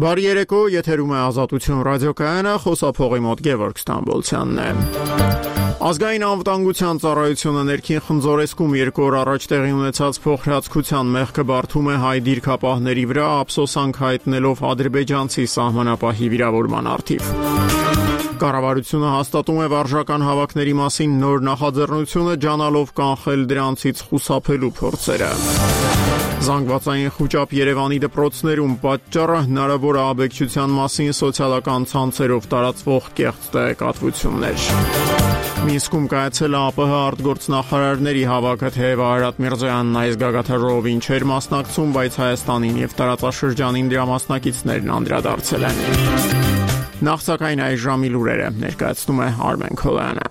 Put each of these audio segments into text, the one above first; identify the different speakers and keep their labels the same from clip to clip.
Speaker 1: Բարի երեկո, եթերում է Ազատություն ռադիոկայանը, խոսափողի մոտ Գևորգ Ստամբոլցյանն է։ Ազգային անվտանգության ծառայությունը ներքին խնձորեսկում 2 օր առաջ տեղի ունեցած փոխհրացքության մեղքը բարդում է հայ դիրքապահների վրա, ափսոսանք հայտնելով ադրբեջանցի սահմանապահի վիրավորման առթիվ։ Կառավարությունը հաստատում է վարժական հավաքների մասին նոր նախաձեռնությունը, ջանալով կանխել դրանցից խուսափելու փորձերը։ Զանգվածային խուճապ Երևանի դպրոցներում պատճառը հնարավոր ահաբեկչության մասին սոցիալական ցանցերով տարածվող կեղծ տեղեկատվություններ։ Մինսկում կայացել է ԱՊՀ արտգործնախարարների հավաքը, թեև Արարատ Միրզոյանն այս գագաթնաժողովին չէր մասնակցում, բայց Հայաստանին եւ տարածաշրջանին դրա մասնակիցներն անդրադարձել են։ Նախ սակայն այս ժամի լուրերը ներկայացնում է Արմեն Քոլյանը։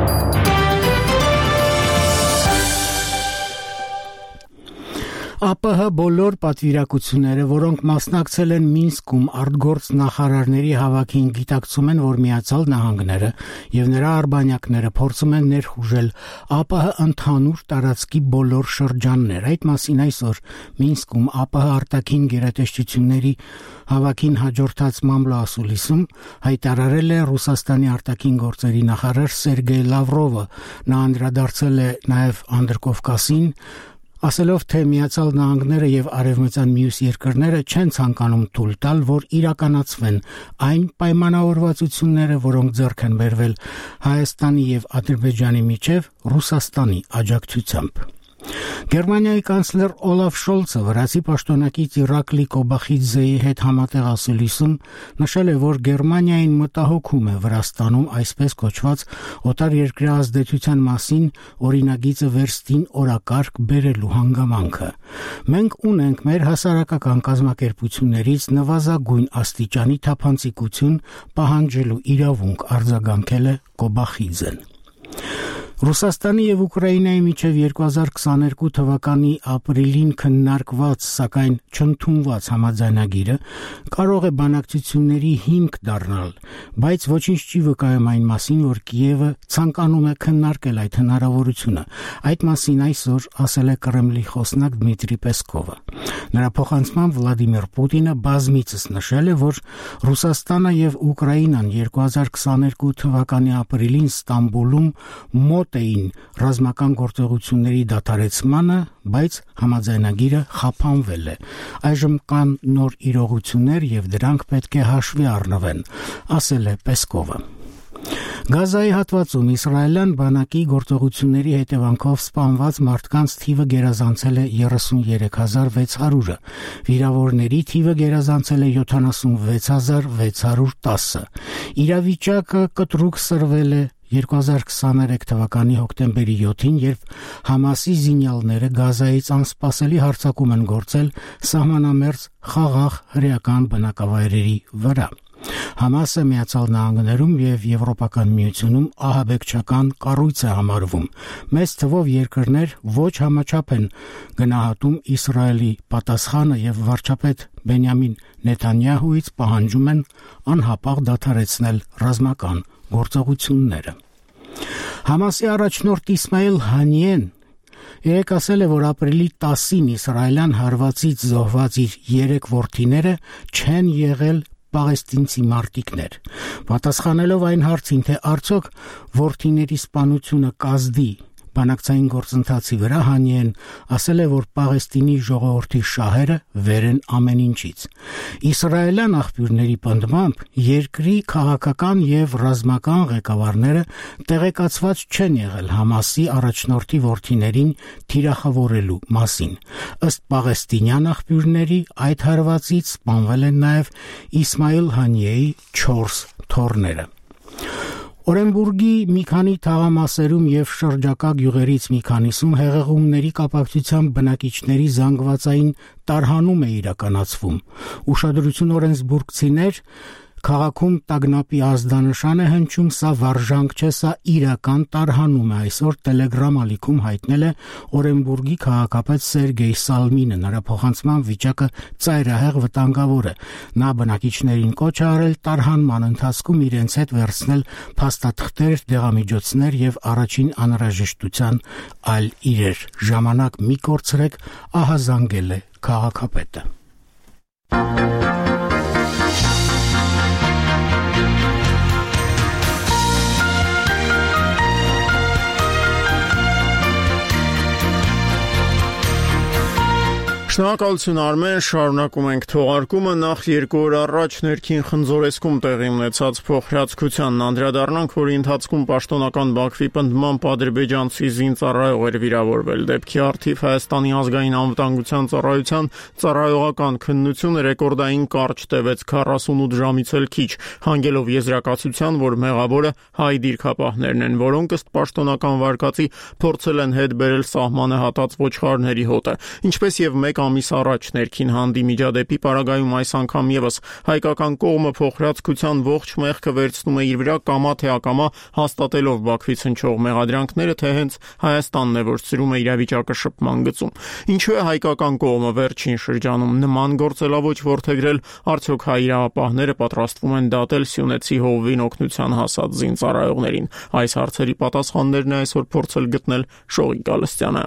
Speaker 2: ԱՊՀ բոլոր պատվիրակությունները, որոնք մասնակցել են Մինսկում արտգործ նախարարների հավաքին, գիտակցում են, որ Միացյալ Նահանգները եւ նրա արբանյակները փորձում են ներխուժել ԱՊՀ ընդհանուր տարածքի բոլոր շրջաններ։ Այդ մասին այսօր Մինսկում ԱՊՀ արտաքին գերատեսչությունների հավաքին հաջորդած մամլոասուլիսում հայտարարել է Ռուսաստանի արտաքին գործերի նախարար Սերգեյ Լավրովը։ Նա անդրադարձել է նաեւ Անդրկովկասին, ասելով, թե Միացյալ Նահանգները եւ արևմտյան մյուս երկրները չեն ցանկանում թույլ տալ, որ իրականացվեն այն պայմանավորվածությունները, որոնք ձեռք են բերվել Հայաստանի եւ Ադրբեջանի միջև Ռուսաստանի աջակցությամբ։ Գերմանիայի կանցլեր Օլաֆ Շոլցը վրացի պաշտոնակից Իրակլի Կոբախիձեի հետ համատեղ ասուլիսում նշել է, որ Գերմանիային մտահոգում է Վրաստանում այսպես կոչված օտարերկրյա ազդեցության մասին օրինագիծը վերստին օրակարգ բերելու հանգամանքը։ Մենք ունենք մեր հասարակական կազմակերպություններից նվազագույն աստիճանի թափանցիկություն պահանջելու իրավունք, արձագանքել է Կոբախիձեն։ Ռուսաստանի եւ Ուկրաինայի միջև 2022 թվականի ապրիլին քննարկված, սակայն չընդունված համաձայնագիրը կարող է բանակցությունների հիմք դառնալ, բայց ոչինչ չի վկայում այն մասին, որ Կիևը ցանկանում է քննարկել այդ հնարավորությունը։ Այդ մասին այսօր ասել է Կրեմլի խոսնակ Դմիտրի Պեսկովը։ Նրա փոխանցմամբ Վլադիմիր Պուտինը բազմիցս նշել է, որ Ռուսաստանը եւ Ուկրաինան 2022 թվականի ապրիլին Ստամբուլում մոտ էին ռազմական գործողությունների դադարեցմանը, բայց համաձայնագիրը խափանվել է։ Այժմ կան նոր իրողություններ եւ դրանք պետք է հաշվի առնվեն, ասել է Պեսկովը։ Գազայի հատվածում իսրայելյան բանակի գործողությունների հետևանքով սպանված մարդկանց թիվը գերազանցել է 33600-ը, վիրավորների թիվը գերազանցել է 76610։ Իրավիճակը կտրուկ սրվել է 2023 թվականի հոկտեմբերի 7-ին, երբ Համասի զինյալները Գազայից անսպասելի հարձակում են գործել սահմանամերձ խաղաղ հրեական բնակավայրերի վրա։ Համասը Միացյալ Նահանգներում եւ Եվրոպական միությունում ահաբեկչական կառույց է համարվում։ Մեծ թվով երկրներ ոչ համաչափ են գնահատում Իսրայելի պատասխանը եւ վարչապետ Բենյամին Նեթանյահուից պահանջում են անհապաղ դադարեցնել ռազմական գործողությունները։ Համասի առաջնորդ Իսմայել Հանիեն երեկ ասել է, որ ապրիլի 10-ին իսրայելյան հարվածից զոհված իր 3 որդիները չեն եղել պաղեստինցի մարտիկներ։ Պատասխանելով այն հարցին, թե արդյոք որդիների սպանությունը կազդի բանակցային գործընթացի վրա, Հանիեն ասել է, որ Պաղեստինի ժողովրդի շահերը վեր են ամեն ինչից։ Իսրայելյան աղբյուրների պնդմամբ երկրի քաղաքական եւ ռազմական ղեկավարները տեղեկացված չեն եղել Համասի առաջնորդի որդիներին թիրախավորելու մասին։ Ըստ պաղեստինյան աղբյուրների, այդ հարվածից սպանվել են նաեւ Իսմայել Հանիեի 4 թոռները։ Օրենբուրգի մի քանի թաղամասերում եւ շրջակա գյուղերից մի քանիսում հեղեղումների կապակցությամբ բնակիչների զանգվածային տարհանում է իրականացվում։ Ուշադրություն օրենսբուրգցիներ քաղաքում տագնապի ազդանշան է հնչում, սա վարժանք չէ, սա իրական տարհանում է, այսօր Telegram ալիքում հայտնել է Օրենբուրգի քաղաքապետ Սերգեյ Սալմինը։ Նրա փոխանցման վիճակը ծայրահեղ վտանգավոր է։ Նա բնակիչներին կոչ է արել տարհանման ընթացքում իրենց հետ վերցնել փաստաթղթեր, դեղամիջոցներ եւ առաջին անհրաժեշտության այլ իրեր։ Ժամանակ մի կորցրեք, ահազանգել է քաղաքապետը։
Speaker 1: Շնորհակալություն Արմեն, շարունակում ենք թողարկումը, նախ 2 օր առաջ ներքին խնձորեսկում տեղի ունեցած փոխհրացքությանն անդրադառնանք, որի ընթացքում պաշտոնական Բաքվի պնդմամբ ադրբեջանցի զինծառայող էր վիրավորվել։ Դեպքի առթիվ Հայաստանի ազգային անվտանգության ծառայության ծառայողական քննությունը ռեկորդային կարճ տևեց 48 ժամից էլ քիչ, հանգելով եզրակացության, որ մեղավորը հայ դիրքապահներն են, որոնք ըստ պաշտոնական վարկածի փորձել են հետ բերել սահմանը հատած ոչխարների հոտը, ինչպես եւ մեկ ամիս առաջ ներքին հանդի միջադեպի պարագայում այս անգամ եւս հայկական կողմը փոխհրացքության ողջ մեղքը վերցնում է իր վրա կամա թե ակամա հաստատելով Բաքվից հնչող մեղադրանքները, թե հենց Հայաստանն է, որ ծրում է իրավիճակը շփման գծում։ Ինչու է հայկական կողմը վերջին շրջանում նման գործելավոճ որդեգրել, արդյոք հայ իրավապահները պատրաստվում են դատել սյունեցի հովվին օգնության հասած զինծառայողներին։ Այս հարցերի պատասխաններն է այսօր փորձել գտնել Շողիկ Գալստյանը։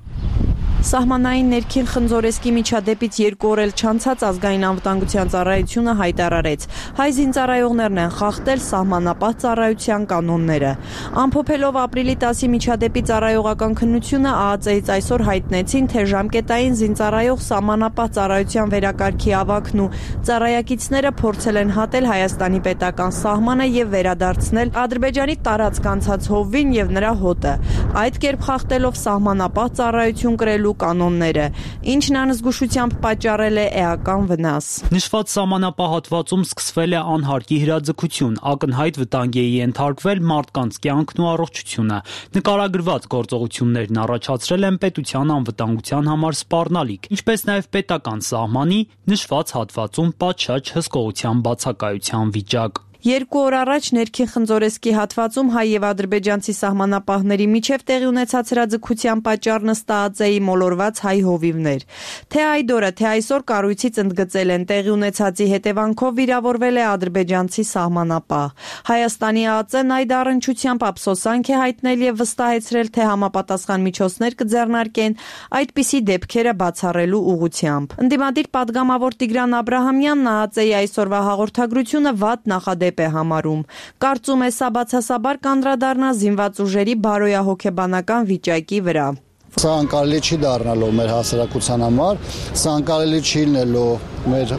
Speaker 3: Սահմանային ներքին խնձորեսկի միջադեպից 2 օր էլ չանցած ազգային անվտանգության ծառայությունը հայտարարեց. հայ զինծառայողներն են խախտել սահմանապահ ծառայության կանոնները։ Ամփոփելով ապրիլի 10-ի միջադեպի ծառայողական քննությունը ԱԱԾ-ից այսօր հայտնեցին, թե ժամկետային զինծառայող սահմանապահ ծառայության վերակարգի ավագն ու ծառայակիցները փորձել են հատել Հայաստանի պետական սահմանը եւ վերադարձնել Ադրբեջանի տարածք անցած հովվին եւ նրա հոտը։ Այդ կերպ խախտելով սահմանապահ ծառայություն կրելու կանոնները, ինչն անզգուշությամբ պատճառել է էական վնաս։
Speaker 4: Նշված սահմանապահ հատվածում սկսվել է անհարկի հրաձգություն, ակնհայտ վտանգի է ենթարկվել մարդկանց կյանքն ու առողջությունը։ Նկարագրված գործողություններն առաջացրել են պետության անվտանգության համար սպառնալիք, ինչպես նաև պետական սահմանի նշված հատվածում պատշաճ հսկողության բացակայության վիճակ։
Speaker 3: 2 օր առաջ ներքին խնձորեսկի հատվածում հայ եւ ադրբեջանցի սահմանապահների միջև տեղի ունեցած հրաձգության պատճառն ըստ ԱԱԾ-ի մոլորված հայ հովիվներ։ Թե այդ օրը, թե այսօր կառույցից ընդգծել են, տեղի ունեցածի հետևանքով վիրավորվել է ադրբեջանցի սահմանապահ։ Հայաստանի ԱԱԾ-ն այդ առնչությամբ ափսոսանք է հայտնել եւ վստահեցրել, թե համապատասխան միջոցներ կձեռնարկեն այդպիսի դեպքերը բացառելու ուղղությամբ։ Ընդդիմադիր պատգամավոր Տիգրան Աբրահամյանն ԱԱԾ-ի այսօրվա հաղորդագրությունը վատ նախադեպ է համարում։ Կարծում է, սա բացասաբար կանդրադառնա զինված ուժերի բարոյահոգեբանական վիճակի վրա։
Speaker 5: Սա անկարելի չի դառնալու մեր հասարակության համար, սա անկարելի չի լինելու մեր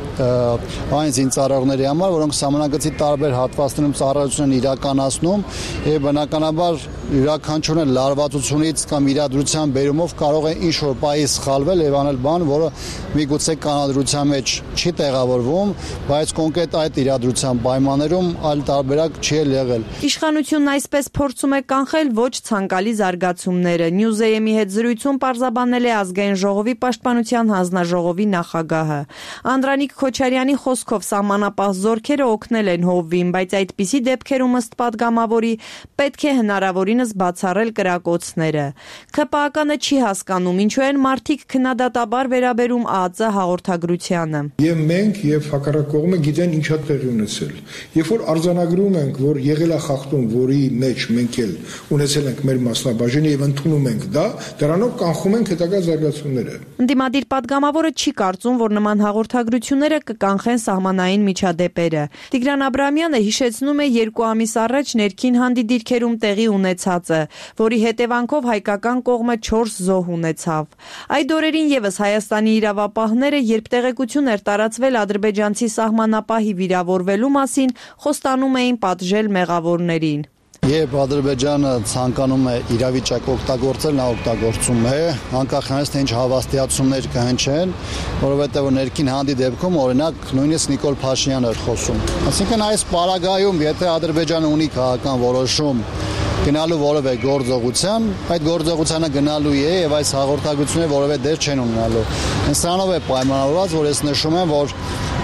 Speaker 5: այն զինծառայողների համար, որոնք սահմանագծի տարբեր հատվածներում ծառայություն են իրականացնում եւ բնականաբար յուրաքանչյուրն լարվածությունից կամ իրադրության բերումով կարող է ինչ-որ պահի սխալվել եւ անել բան, որը միգուցե կանոնադրության մեջ չի տեղավորվում, բայց կոնկրետ այդ իրադրության պայմաններում այլ տարբերակ չի եղել։
Speaker 3: Իշխանությունն այսպես փորձում է կանխել ոչ ցանկալի զարգացումները։ Նյուզեյեմի հետ զրույցում պարզաբանել է ազգային ժողովի պաշտպանության հանձնաժողովի նախագահը։ Անդրանիկ Քոչարյանի խոսքով սահմանապահ զորքերը օգնել են հովվին, բայց այդպիսի դեպքերում ըստ պատգամավորի պետք է հնարավորինս բացառել կրակոցները։ ՔՊԱԿ-ը չի հասկանում, ինչու են մարդիկ քննադատաբար վերաբերում ԱԱԾ հաղորդագրությանը։
Speaker 6: Եվ մենք եւ հակառակ կողմը գիտեն ինչա տեղի ունեցել։ Երբ որ արձանագրում ենք, որ եղել է խախտում, որի մեջ մենք էլ ունեցել ենք մեր մասնաբաժինը եւ ընդունում ենք դա, դրանով կանխում ենք հետագա զարգացումները։
Speaker 3: Ընդդիմադիր պատգամավորը չի կարծում, որ նման հաղորդագրությունները կկանխեն սահմանային միջադեպերը։ Տիգրան Աբրահամյանը հիշեցնում է 2 ամիս առաջ ներքին հանդի դիրքերում տեղի ունեցածը, որի հետևանքով հայկական կողմը 4 զոհ ունեցավ։ Այդ օրերին եւս Հայաստանի իրավապահները, երբ տեղեկություն էր տարածվել ադրբեջանցի սահմանապահի վիրավորվելու մասին, խոստանում էին պատժել մեղավորներին։
Speaker 5: Երբ Ադրբեջանը ցանկանում է իրավիճակ օգտագործել, նա օգտագործում է, անկախ նրանից թե ինչ հավաստիացումներ կհնչեն, որովհետև ներքին հանդի դեպքում օրինակ նույնիսկ Նիկոլ Փաշինյանը էր խոսում։ Այսինքն այս պարագայում, եթե Ադրբեջանը ունի քաղաքական որոշում գնալու որևէ գործողության, այդ գործողությանը գնալու է եւ այս հաղորդագրությունները որևէ դեր չեն ունենալու։ Սրանով է պայմանավորված, որ ես նշում եմ, որ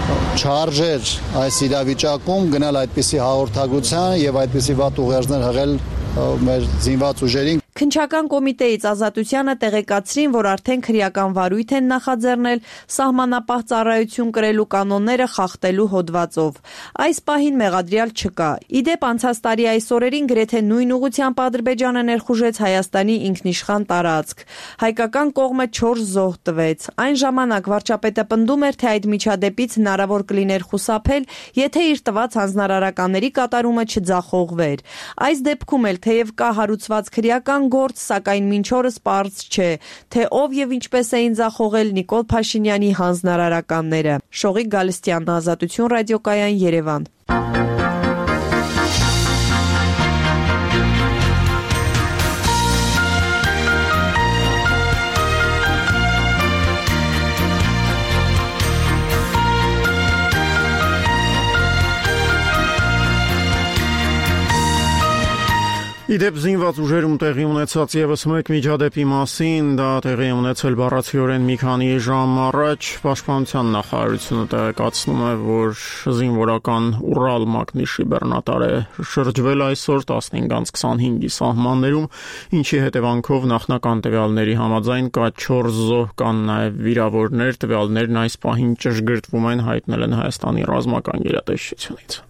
Speaker 5: չարժեր այս իրավիճակում գնալ այդպիսի հաղորդագրության եւ այդպիսի վատ ուղերձներ հղել մեր զինված ուժերին։
Speaker 3: Քննչական կոմիտեից Ազատությանը տեղեկացրին, որ արդեն քրեական վարույթ են նախաձեռնել սահմանապահ ծառայություն կրելու կանոնները խախտելու հոդվածով։ Այս պահին մեղադրյալ չկա։ Իդեպ անցած տարի այս օրերին գրեթե նույն ուղղությամբ Ադրբեջանը ներխուժեց Հայաստանի ինքնիշխան տարածք։ Հայկական կողմը 4 զոհ տվեց։ Այն ժամանակ վարչապետը պնդում էր, թե այդ միջադեպից հնարավոր կլիներ խուսափել, եթե իր տված հանձնարարականների կատարումը չձախողվեր։ Այս դեպքում էլ թեև կա հարուցված քրեական գործ, սակայն մինչ օրս պարզ չէ, թե ով եւ ինչպես էին ձախողել Նիկոլ Փաշինյանի հանձնարարականները։ Շողիկ Գալստյան, Ազատություն ռադիոկայան, Երևան։
Speaker 1: Իդեպ զինված ուժերում տեղի ունեցած եւս մեկ միջադեպի մասին, դա տեղի ունեցել բառացիորեն մի քանի ժամ առաջ, Պաշտպանության նախարարությունը տեղեկացնում է, որ զինվորական Ուրալ մագնիշի բեռնատար է շրջվել այսօր 15:25-ի սահմաններում, ինչի հետևանքով նախնական տվյալների համաձայն կա 4 զոհ, կան նաեւ վիրավորներ, տվյալներն այս պահին ճշգրտվում են, հայտնել են Հայաստանի ռազմական գերատեսչությունից։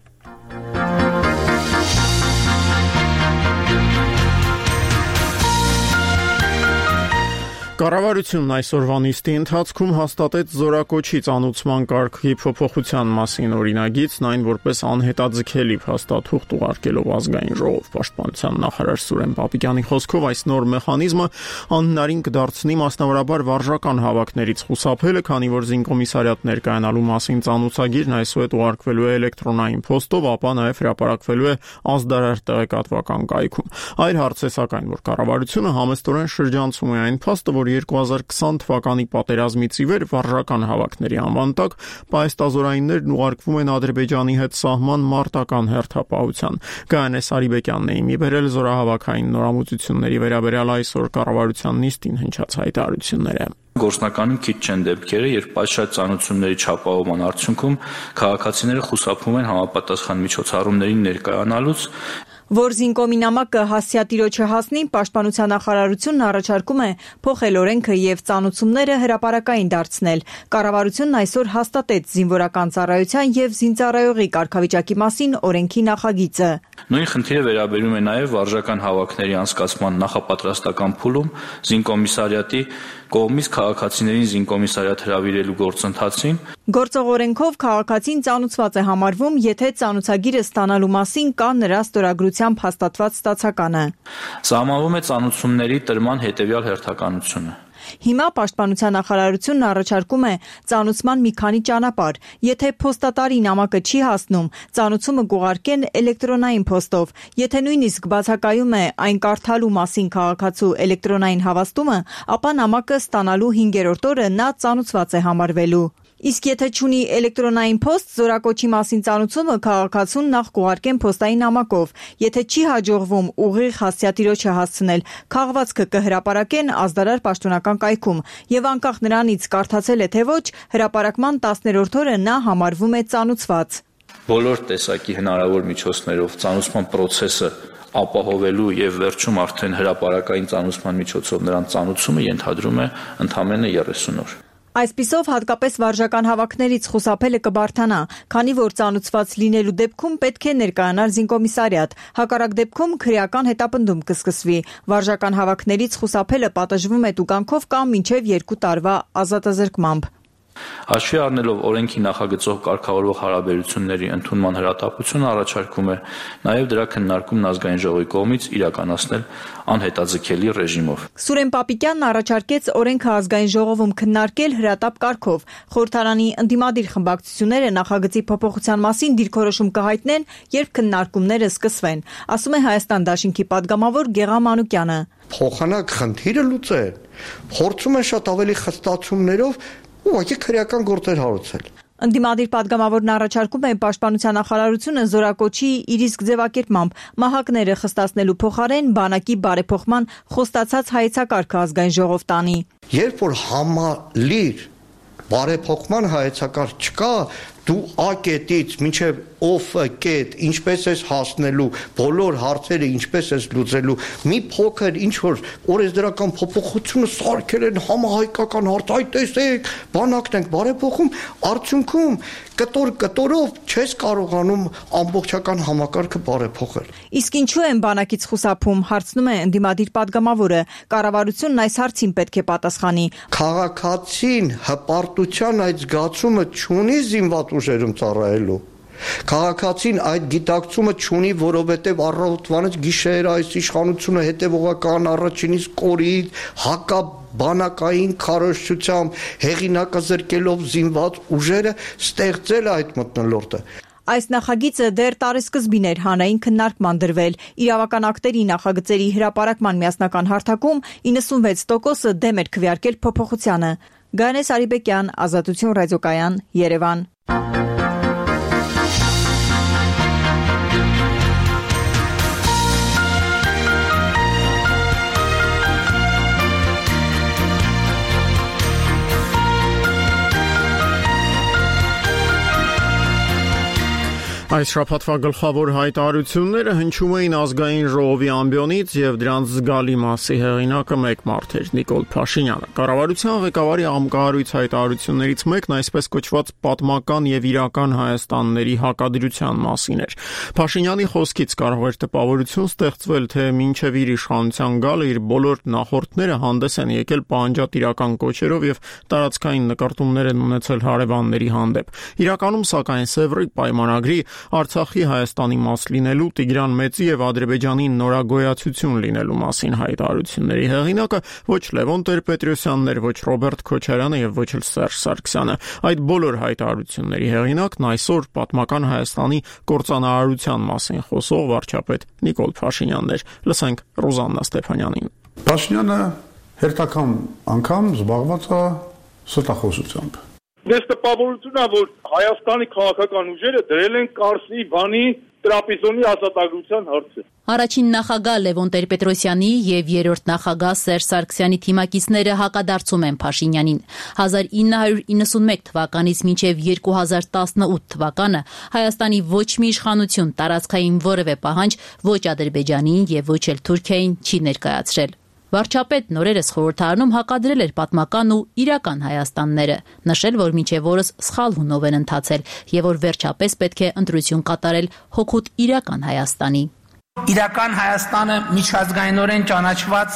Speaker 1: Կառավարությունն այսօրվա նիստի ընթացքում հաստատեց զորակոչի ծանուցման կարգի փոփոխության մասին օրինագիծն, այն որպես անհետաձգելի փաստաթուղթ ուղարկելով ազգային ժողով։ Պաշտպանության նախարար Սուրեն Պապիկյանի խոսքով այս նոր մեխանիզմը անհնարին կդարձնի մասնավորաբար վարժական հավաքներից խուսափելը, քանի որ զինկոմիսարիատ ներկայանալու մասին ծանուցագիրն այսուհետ ուղարկվելու է էլեկտրոնային փոստով, ապա նաև հրապարակվելու է ազդարար տեղեկատվական կայքում։ Այլ հարց է սակայն, որ կառավարությունը համեստորեն շրջանցում է այն փաստը, որ 2020 թվականի պատերազմից ի վեր վարժական հավաքների անվան տակ պայստազորայիններն ուղարկվում են Ադրբեջանի հետ սահման մարտական հերթապահության։ Գայանե Սարիբեկյանն է իմի բերել զորահավաքային նորամուծությունների վերաբերյալ այսօր կառավարության նիստին հնչած հայտարարությունները։
Speaker 7: Գործնականում քիչ չեն դեպքերը, երբ պատշաճ ծանոթությունների չապահովման արդյունքում քաղաքացիները խուսափում են համապատասխան միջոցառումներին ներկայանալուց։
Speaker 3: Որ զինկոմի նամակը հասցեատիրոջը հասնի, Պաշտպանության նախարարությունն առաջարկում է փոխել օրենքը եւ ծանուցումները հրապարակային դարձնել։ Կառավարությունն այսօր հաստատեց զինվորական ծառայության եւ զինծառայողի կարգավիճակի մասին օրենքի նախագիծը։
Speaker 7: Նույն խնդիրը վերաբերում է նաև վարժական հավաքների անցկացման նախապատրաստական փուլում զինկոմիսարիատի կողմից քաղաքացիներին զինկոմիսարիատ հրավիրելու գործընթացին։
Speaker 3: Գործող օրենքով քաղաքացին ծանուցված է համարվում, եթե ծանուցագիրը ստանալու մասին կա նրա ստորագրությամբ հաստատված ստացականը։
Speaker 7: Սահմանվում է ծանուցումների տրման հետևյալ հերթականությունը։
Speaker 3: Հիմա Պաշտպանության նախարարությունն առաջարկում է ծանուցման մի քանի ճանապարհ։ Եթե փոստատարի նամակը չի հասնում, ծանուցումը կուղարկեն էլեկտրոնային փոստով։ Եթե նույնիսկ բացակայում է այն կարդալու մասին քաղաքացու էլեկտրոնային հավաստումը, ապա նամակը ստանալու 5-րդ օրը նա ծանուցված է համարվելու։ Իսկ եթե չունի էլեկտրոնային փոստ, զորակոչի մասին ծանուցումը քաղաքացուն նախ կուղարկեն փոստային նամակով։ Եթե չի հաջողվում ուղիղ հասցեատիրոջը հասցնել, քաղվածքը կհրապարակեն ազդարար պաշտոնական կայքում եւ անկախ նրանից կարդացել է թե ոչ, հրապարակման 10-րդ օրը նա համարվում է ծանուցված։
Speaker 7: Բոլոր տեսակի հնարավոր միջոցներով ծանուցման process-ը ապահովելու եւ վերջում արդեն հրապարակային ծանուցման միջոցով նրան ծանուցումը ենթադրում է ընդամենը 30 օր։
Speaker 3: Այսպիսով հատկապես վարժական հավաքներից խուսափելը կբարթանա, քանի որ ծանուցված լինելու դեպքում պետք է ներկայանալ զինկոմիսարիատ, հակառակ դեպքում քրեական հետապնդում կսկսվի։ Վարժական հավաքներից խուսափելը պատժվում է տուգանքով կամ մինչև 2 տարվա ազատազրկմամբ։
Speaker 7: Հաշվի առնելով օրենքի նախագծող կարգավորող հարաբերությունների ընդունման հրատապությունը առաջարկում է նաև դրա քննարկումն ազգային ժողովի կողմից իրականացնել անհետաձգելի ռեժիմով։
Speaker 3: Սուրեն Պապիկյանն առաջարկեց օրենքը ազգային ժողովում քննարկել հրատապ կարգով։ Խորհրդարանի ընդդիմադիր խմբակցությունները նախագծի փոփոխության մասին դիրքորոշում կհայտնեն, երբ քննարկումները սկսվեն, ասում է Հայաստան Դաշինքի падգամավոր Գեղամ Մանուկյանը։
Speaker 8: Փոխանակ խնդիրը լուծել, փորձում են շատ ավելի խստացումներով ուղղակի քրեական գործեր հարուցել։
Speaker 3: Ընդդիմադիր падգամավորն առաջարկում է Պաշտպանության նախարարությունը զորակոչի իր իսկ ձևակերպմամբ մահակները խստացնելու փոխարեն բանակի բարեփոխման խոստացած հայեցակարգը ազգային ժողով տանի։
Speaker 8: Երբ որ համալիր բարեփոխման հայեցակարգ չկա, դու A կետից մինչև Ով կետ, ինչպես ես հասնելու, բոլոր հարցերը ինչպես ես լուծելու, մի փոքր ինչ որ օրենսդրական փոփոխությունը սարքել են համահայկական հարց, այ տեսեք, բանակն ենք բարեփոխում, արդյունքում կտորով չես կարողանում ամբողջական համակարգը բարեփոխել։
Speaker 3: Իսկ ինչու են բանակից խուսափում, հարցնում է ընդդիմադիր падգամավորը, կառավարությունն այս հարցին պետք է պատասխանի։
Speaker 8: Քաղաքացին հպարտության այդ զգացումը չունի զինված ուժերում ծառայելու։ Քաղաքացին այդ գիտակցումը չունի, որովհետև առավոտվանից գիշեր այս իշխանությունը հետևողական առաջինից կորից հակաբանակային քարոզչությամբ հեղինակազրկելով զինված ուժերը ստեղծել այդ մթնոլորտը։
Speaker 3: Այս նախագիծը դեռ տարեսկզբին էր հանրային քննարկման դրվել։ Իրավական ակտերի նախագծերի հրապարակման միասնական հարթակում 96% դեմ էր քվեարկել փոփոխությանը։ Գայանես Արիբեկյան, Ազատություն ռադիոկայան, Երևան։
Speaker 1: Այս շաբաթվա գլխավոր հայտարարությունները հնչում էին ազգային ժողովի ամբիոնից եւ դրանց զգալի մասի հեղինակը մեկ մարդ էր՝ Նիկոլ Փաշինյանը։ Կառավարության ղեկավարի ամկահարույց հայտարարություններից մեկն այսպես կոչված պատմական եւ իրական Հայաստանների հակադրության մասին էր։ Փաշինյանի խոսքից կարող էր տպավորություն ստեղծվել, թե մինչեւ իր իշխանության գալը իր բոլոր նախորդները հանդես են եկել պահանջատիրական կոչերով եւ տարածքային նկարտումներ են ունեցել հարևանների հանդեպ։ Իրականում, սակայն, Սևրի պայմանագրի Արցախի Հայաստանի մաս լինելու, Տիգրան Մեծի եւ Ադրբեջանի նորագոյացություն լինելու մասին հայտարարությունների հեղինակը ոչ Լևոն Տեր-Պետրոսյանն էր, ոչ Ռոբերտ Քոչարյանը եւ ոչ էլ Սերժ Սարգսյանը։ Այդ բոլոր հայտարարությունների հեղինակն այսօր պատմական Հայաստանի կործանարարության մասին խոսող վարչապետ Նիկոլ Փաշինյանն էր։ Լսենք Ռոզաննա Ստեփանյանին։
Speaker 9: Փաշինյանը հերթական անգամ զբաղված է ստախոսությամբ։
Speaker 10: Դες տպավորություն է, որ Հայաստանի քաղաքական ուժերը դրել են Կարսի, Վանի, Տրապիզոնի ազատագրության հարցը։
Speaker 11: Առաջին նախագահ Լևոն Տեր-Պետրոսյանի եւ երրորդ նախագահ Սերժ Սարգսյանի թիմակիցները հակադարձում են Փաշինյանին։ 1991 թվականից մինչեւ 2018 թվականը Հայաստանի ոչ մի իշխանություն տարածքային որևէ պահանջ ոչ Ադրբեջանին եւ ոչ էլ Թուրքիային չի ներկայացրել։ Վարչապետն օրերս խորհրդարանում հակադրել էր պատմական ու իրական Հայաստանները, նշել, որ մինչև օրս սխալ հունով են ընթացել եւ որ վերջապես պետք է ընտրություն կատարել հօգուտ իրական Հայաստանի։
Speaker 12: Իրական Հայաստանը միջազգայինորեն ճանաչված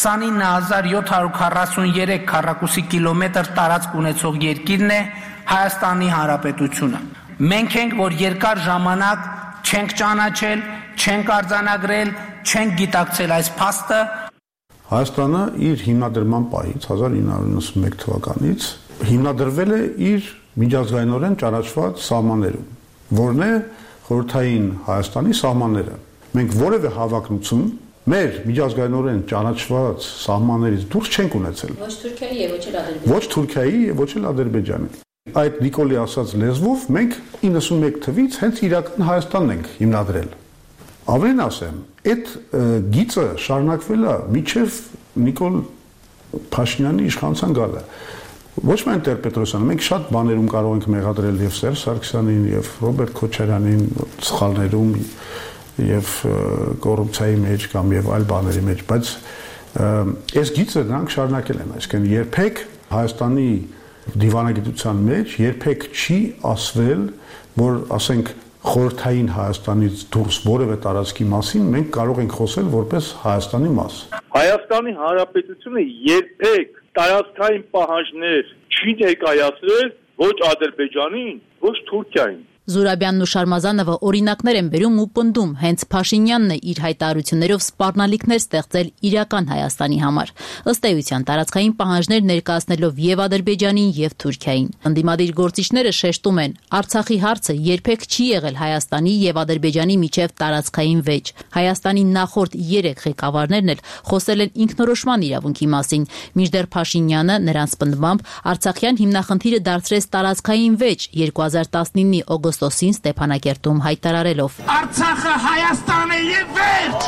Speaker 12: 29743 քառակուսի կիլոմետր տարածք ունեցող երկիրն է Հայաստանի Հանրապետությունը։ Մենք ենք, որ երկար ժամանակ չենք ճանաչել, չենք արձանագրել, չենք գիտակցել այս փաստը։
Speaker 9: Հայաստանը իր հիմնադրման պահից 1991 թվականից հիմնադրվել է իր միջազգայինորեն ճանաչված սահմաններում, որն է խորհրդային Հայաստանի սահմանները։ Մենք որևէ հավակնություն մեր միջազգայինորեն ճանաչված սահմաններից դուրս չենք ունեցել։ Ոչ Թուրքիայի եւ ոչ էլ Ադրբեջանի։ Ոչ Թուրքիայի եւ ոչ էլ Ադրբեջանի։ Այդ Նիկոլի ասած լեզվով մենք 91 թվից հենց իրական Հայաստանն ենք հիմնադրել։ Ավելին ասեմ, այդ գիծը շարունակվել է մինչև Նիկոլ Փաշինյանի իշխանության գալը։ Ոչ միայն Տեր-Պետրոսյանը, մենք շատ բաներում կարող ենք մեղադրել եւ Սերժ Սարգսյանին եւ Ռոբերտ Քոչարյանին սխալներում եւ կոռուպցիայի մեջ կամ եւ այլ բաների մեջ, բայց այս գիծը նրանք շարունակել են, այսինքն երբեք Հայաստանի դիվանագիտության մեջ երբեք չի ասվել, որ ասենք խորհրդային Հայաստանից դուրս որևէ տարածքի մասին մենք կարող ենք խոսել որպես Հայաստանի մաս։
Speaker 10: Հայաստանի Հանրապետությունը երբեք տարածքային պահանջներ չի ներկայացրել ոչ Ադրբեջանին, ոչ Թուրքիային։
Speaker 11: Զուրաբյանն ու Շարմազանովը օրինակներ են բերում ու պնդում, հենց Փաշինյանն է իր հայտարարություններով սպառնալիքներ ստեղծել իրական Հայաստանի համար, ըստ էության տարածքային պահանջներ ներկայացնելով եւ Ադրբեջանին եւ Թուրքիային։ Ընդդիմադիր գործիչները շեշտում են, Արցախի հարցը երբեք չի եղել Հայաստանի եւ Ադրբեջանի միջև տարածքային վեճ։ Հայաստանի նախորդ 3 ղեկավարներն էլ խոսել են ինքնորոշման իրավունքի մասին, մինչդեռ Փաշինյանը նրանց պնդմամբ Արցախյան հիմնախնդիրը դարձրեց տարածքային վեճ 2019-ի օգոստոսին Ստեփանակերտում հայտարարելով.
Speaker 12: Արցախը Հայաստան է եւ վերջ։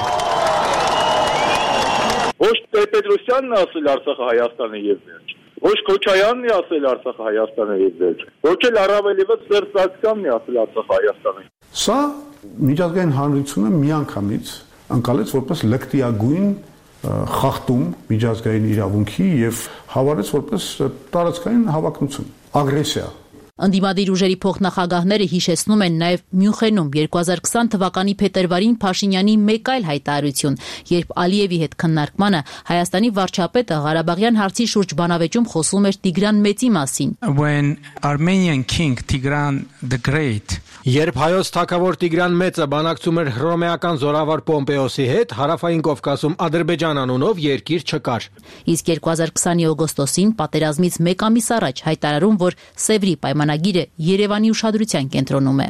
Speaker 10: Ոչ Տեր-Պետրոսյանն է ասել Արցախը Հայաստան է եւ վերջ։ Ոչ Քոչարյանն է ասել Արցախը Հայաստան է եւ վերջ։ Ոչ էլ առավել եւս Սերժ Սարգսյանն է ասել Արցախը Հայաստան է։
Speaker 9: Սա միջազգային հանրությունը միանգամից անցալեց որպես լկտիագույն խախտում միջազգային իրավունքի եւ հավարեց որպես տարածքային հավակնություն, ագրեսիա։
Speaker 11: Ընդդիմադիր ուժերի փոխնախագահները հիշեցնում են նաև Մյունխենում 2020 թվականի փետրվարին Փաշինյանի մեկ այլ հայտարարություն, երբ Ալիևի հետ քննարկմանը Հայաստանի վարչապետը Ղարաբաղյան հարցի շուրջ բանավեճում խոսում էր Տիգրան Մեծի մասին։
Speaker 12: When Armenian king Tigran the Great
Speaker 13: Երբ հայոց թագավոր Տիգրան Մեծը բանակցում էր հռոմեական զորավար Պոմպեոսի հետ, Հարավային Կովկասում Ադրբեջան անունով երկիր չկար։
Speaker 11: Իսկ 2020-ի օգոստոսին պատերազմից մեկ ամիս առաջ հայտարարում, որ Սևրի պայմանագիրը Երևանի ուշադրության կենտրոնում է։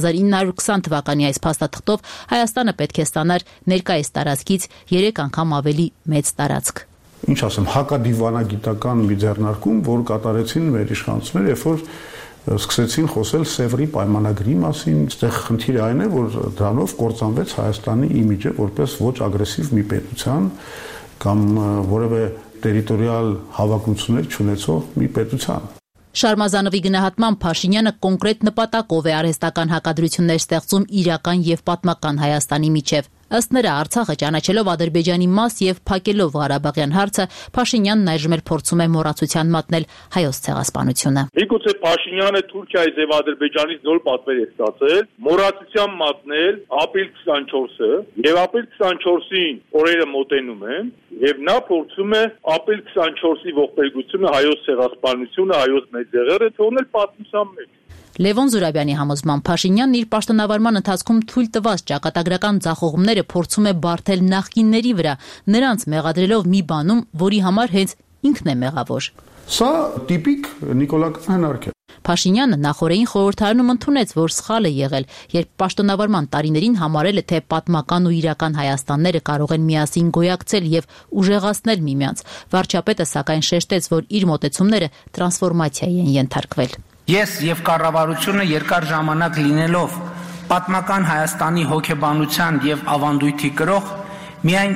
Speaker 11: 1920 թվականի այս փաստաթղթով Հայաստանը պետք է ստանար ներկայիս տարածքից 3 անգամ ավելի մեծ տարածք։
Speaker 9: Ինչ ասեմ, հակադիվանագիտական մի ձեռնարկում, որ կատարեցին մեր իշխանությունները, երբ որ սկսեցին խոսել Սևրի պայմանագրի մասին, այստեղ խնդիրը այն է, որ դրանով կործանվեց Հայաստանի իմիջը որպես ոչ ագրեսիվ մի պետության կամ որևէ տերիտորիալ հավակնություններ չունեցող մի պետության։
Speaker 11: Շարմազանովի գնահատմամբ Փաշինյանը կոնկրետ նպատակով է արհեստական հակադրություններ ստեղծում իրական եւ պատմական Հայաստանի միջև։ Ըստ նրա, Արցախը ճանաչելով Ադրբեջանի մաս եւ փակելով Ղարաբաղյան հարցը, Փաշինյանն այժմ էլ փորձում է մոռացության մատնել հայոց ցեղասպանությունը։
Speaker 10: Միգուցե Փաշինյանը Թուրքիայից եւ Ադրբեջանից նոր պատվեր է ստացել, մոռացության մատնել ապրիլ 24-ը եւ ապրիլ 24-ին օրերը մոտենում են եւ նա փորձում է ապրիլ 24-ի ողբերգությունը հայոց ցեղասպանությունը, հայոց մեծեղերը թողնել պատմության մեջ։
Speaker 11: Լևոն Զուրաբյանի համոզմամբ Փաշինյանն իր պաշտոնավարման ընթացքում թույլ տված ճակատագրական ձախողումները փորձում է բարթել նախկինների վրա, նրանց մեղադրելով մի բանում, որի համար հենց ինքն է մեղավոր։
Speaker 9: Սա տիպիկ նիկոլական հնարք է։
Speaker 11: Փաշինյանը նախորդին խորհրդարանում ընդունեց, որ սխալ է եղել, երբ պաշտոնավարման տարիներին համարել է, թե պատմական ու իրական Հայաստանները կարող են միասին գոյակցել եւ ուժեղացնել միմյանց։ Վարչապետը սակայն շեշտեց, որ իր մոտեցումները տրանսֆորմացիայի են ենթարկվել։
Speaker 12: Ես եւ կառավարությունը երկար ժամանակ լինելով պատմական Հայաստանի հոգեբանության եւ ավանդույթի կրող, միայն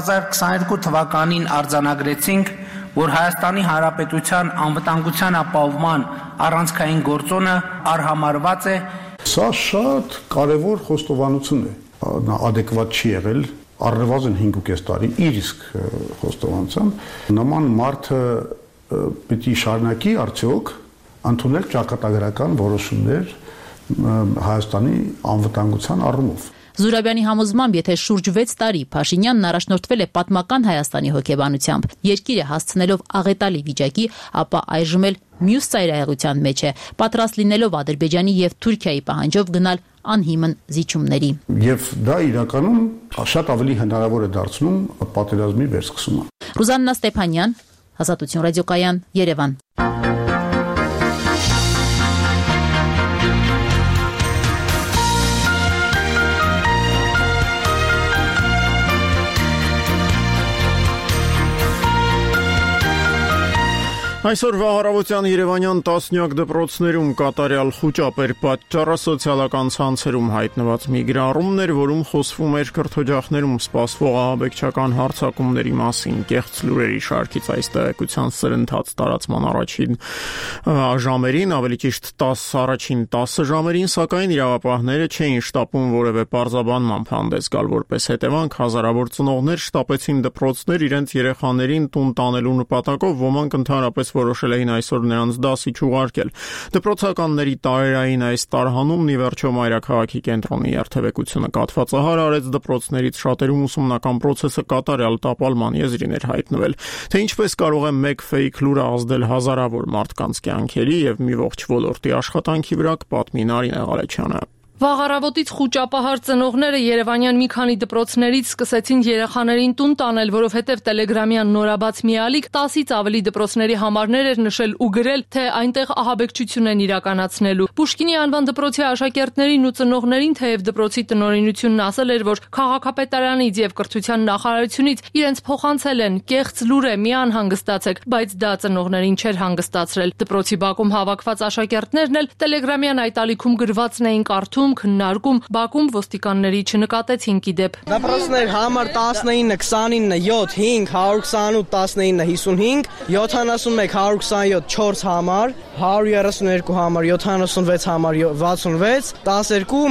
Speaker 12: 2022 թվականին արձանագրեցինք, որ Հայաստանի Հանրապետության անվտանգության ապահովման առանցքային գործոնը արհամարված է։
Speaker 9: Սա շատ կարևոր խոստովանություն է։ Նա ադեկվատ չի եղել առնվազն 5.5 տարի իր իսկ խոստովանությամբ։ Նման մարդը պիտի շարունակի արդյոք ընդունել ճակատագրական որոշումներ Հայաստանի անվտանգության առումով։
Speaker 11: Զուրաբյանի համոզմամբ, եթե շուրջ 6 տարի Փաշինյանն առաջնորդվել է պատմական Հայաստանի հոգեբանությամբ, երկիրը հասցնելով աղետալի վիճակի, ապա այժմ էլ մյուս ծայրահեղության մեջ է, պատրաստ լինելով Ադրբեջանի եւ Թուրքիայի պահանջով գնալ անհիմն զիջումների։
Speaker 9: Եվ դա իրականում շատ ավելի հնարավոր է դարձնում պատերազմի վերսկսումը։
Speaker 11: Ռուզաննա Ստեփանյան, Ազատություն ռադիոկայան, Երևան։
Speaker 1: Այսօրվա առավոտյան Երևանյան տասնյակ դպրոցներում կատարյալ խուճապ էր պատճառը սոցիալական ցանցերում հայտնված մի գրառումն էր, որում խոսվում էր կրթօջախներում սպասվող ահաբեկչական հարձակումների մասին։ Կեղծ լուրերի շարքից այս տեղեկության սրընթաց տարածման առաջին ժամերին, ավելի ճիշտ 10 ժամերին, սակայն իրավապահները չէին շտապում որևէ պարզաբանմամբ հանդես գալ, որպես հետևանք հազարավոր ծնողներ շտապեցին դպրոցներ իրենց երեխաներին տուն տանելու նպատակով, ոմանք ընդհանրապես որոշել էին այսօր նրանց դասի չուղարկել։ Դպրոցականների տարերային այս տարհանումն ի վերջո մայրաքաղաքի կենտրոնի երթևեկությունը կաթվածահար արեց դպրոցներից շատերում ուսումնական process-ը կատարյալ տապալման եզրին էր հայտնվել։ Թե ինչպես կարող է մեկ fake լուրը ազդել հազարավոր մարդկանց կյանքերի եւ մի ողջ ոլորտի աշխատանքի վրա, կպատմի Նարինե Ղալեչյանը։
Speaker 14: Վաղ առավոտից խուճապահար ծնողները Երևանյան մի քանի դպրոցներից սկսեցին երեխաներին տուն տանել, որովհետև Տելեգրամյան նորաբաց մի ալիք 10-ից ավելի դպրոցների համարներ էր նշել ու գրել, թե այնտեղ ահաբեկչություն են իրականացնելու։ Պուշկինի անվան դպրոցի աշակերտներին ու ծնողներին թեև դպրոցի տնօրինությունն ասել էր, որ քաղաքապետարանից եւ կրթության նախարարությունից իրենց փոխանցել են կեղծ լուր է, մի անհանգստացեք, բայց դա ծնողներին չէր հանգստացրել։ Դպրոցի բակում հավաքված աշակերտներն էլ Տելեգրամյան այդ ալիքում գրվածն էին կարդում, քննարկում, բակում ոստիկանների չնկատեցին իդեպ։
Speaker 15: Դպրոցներ համար 19, 29, 7, 5, 128, 19, 55, 71, 127, 4 համար, 132 համար, 76 համար, 66, 12, 1,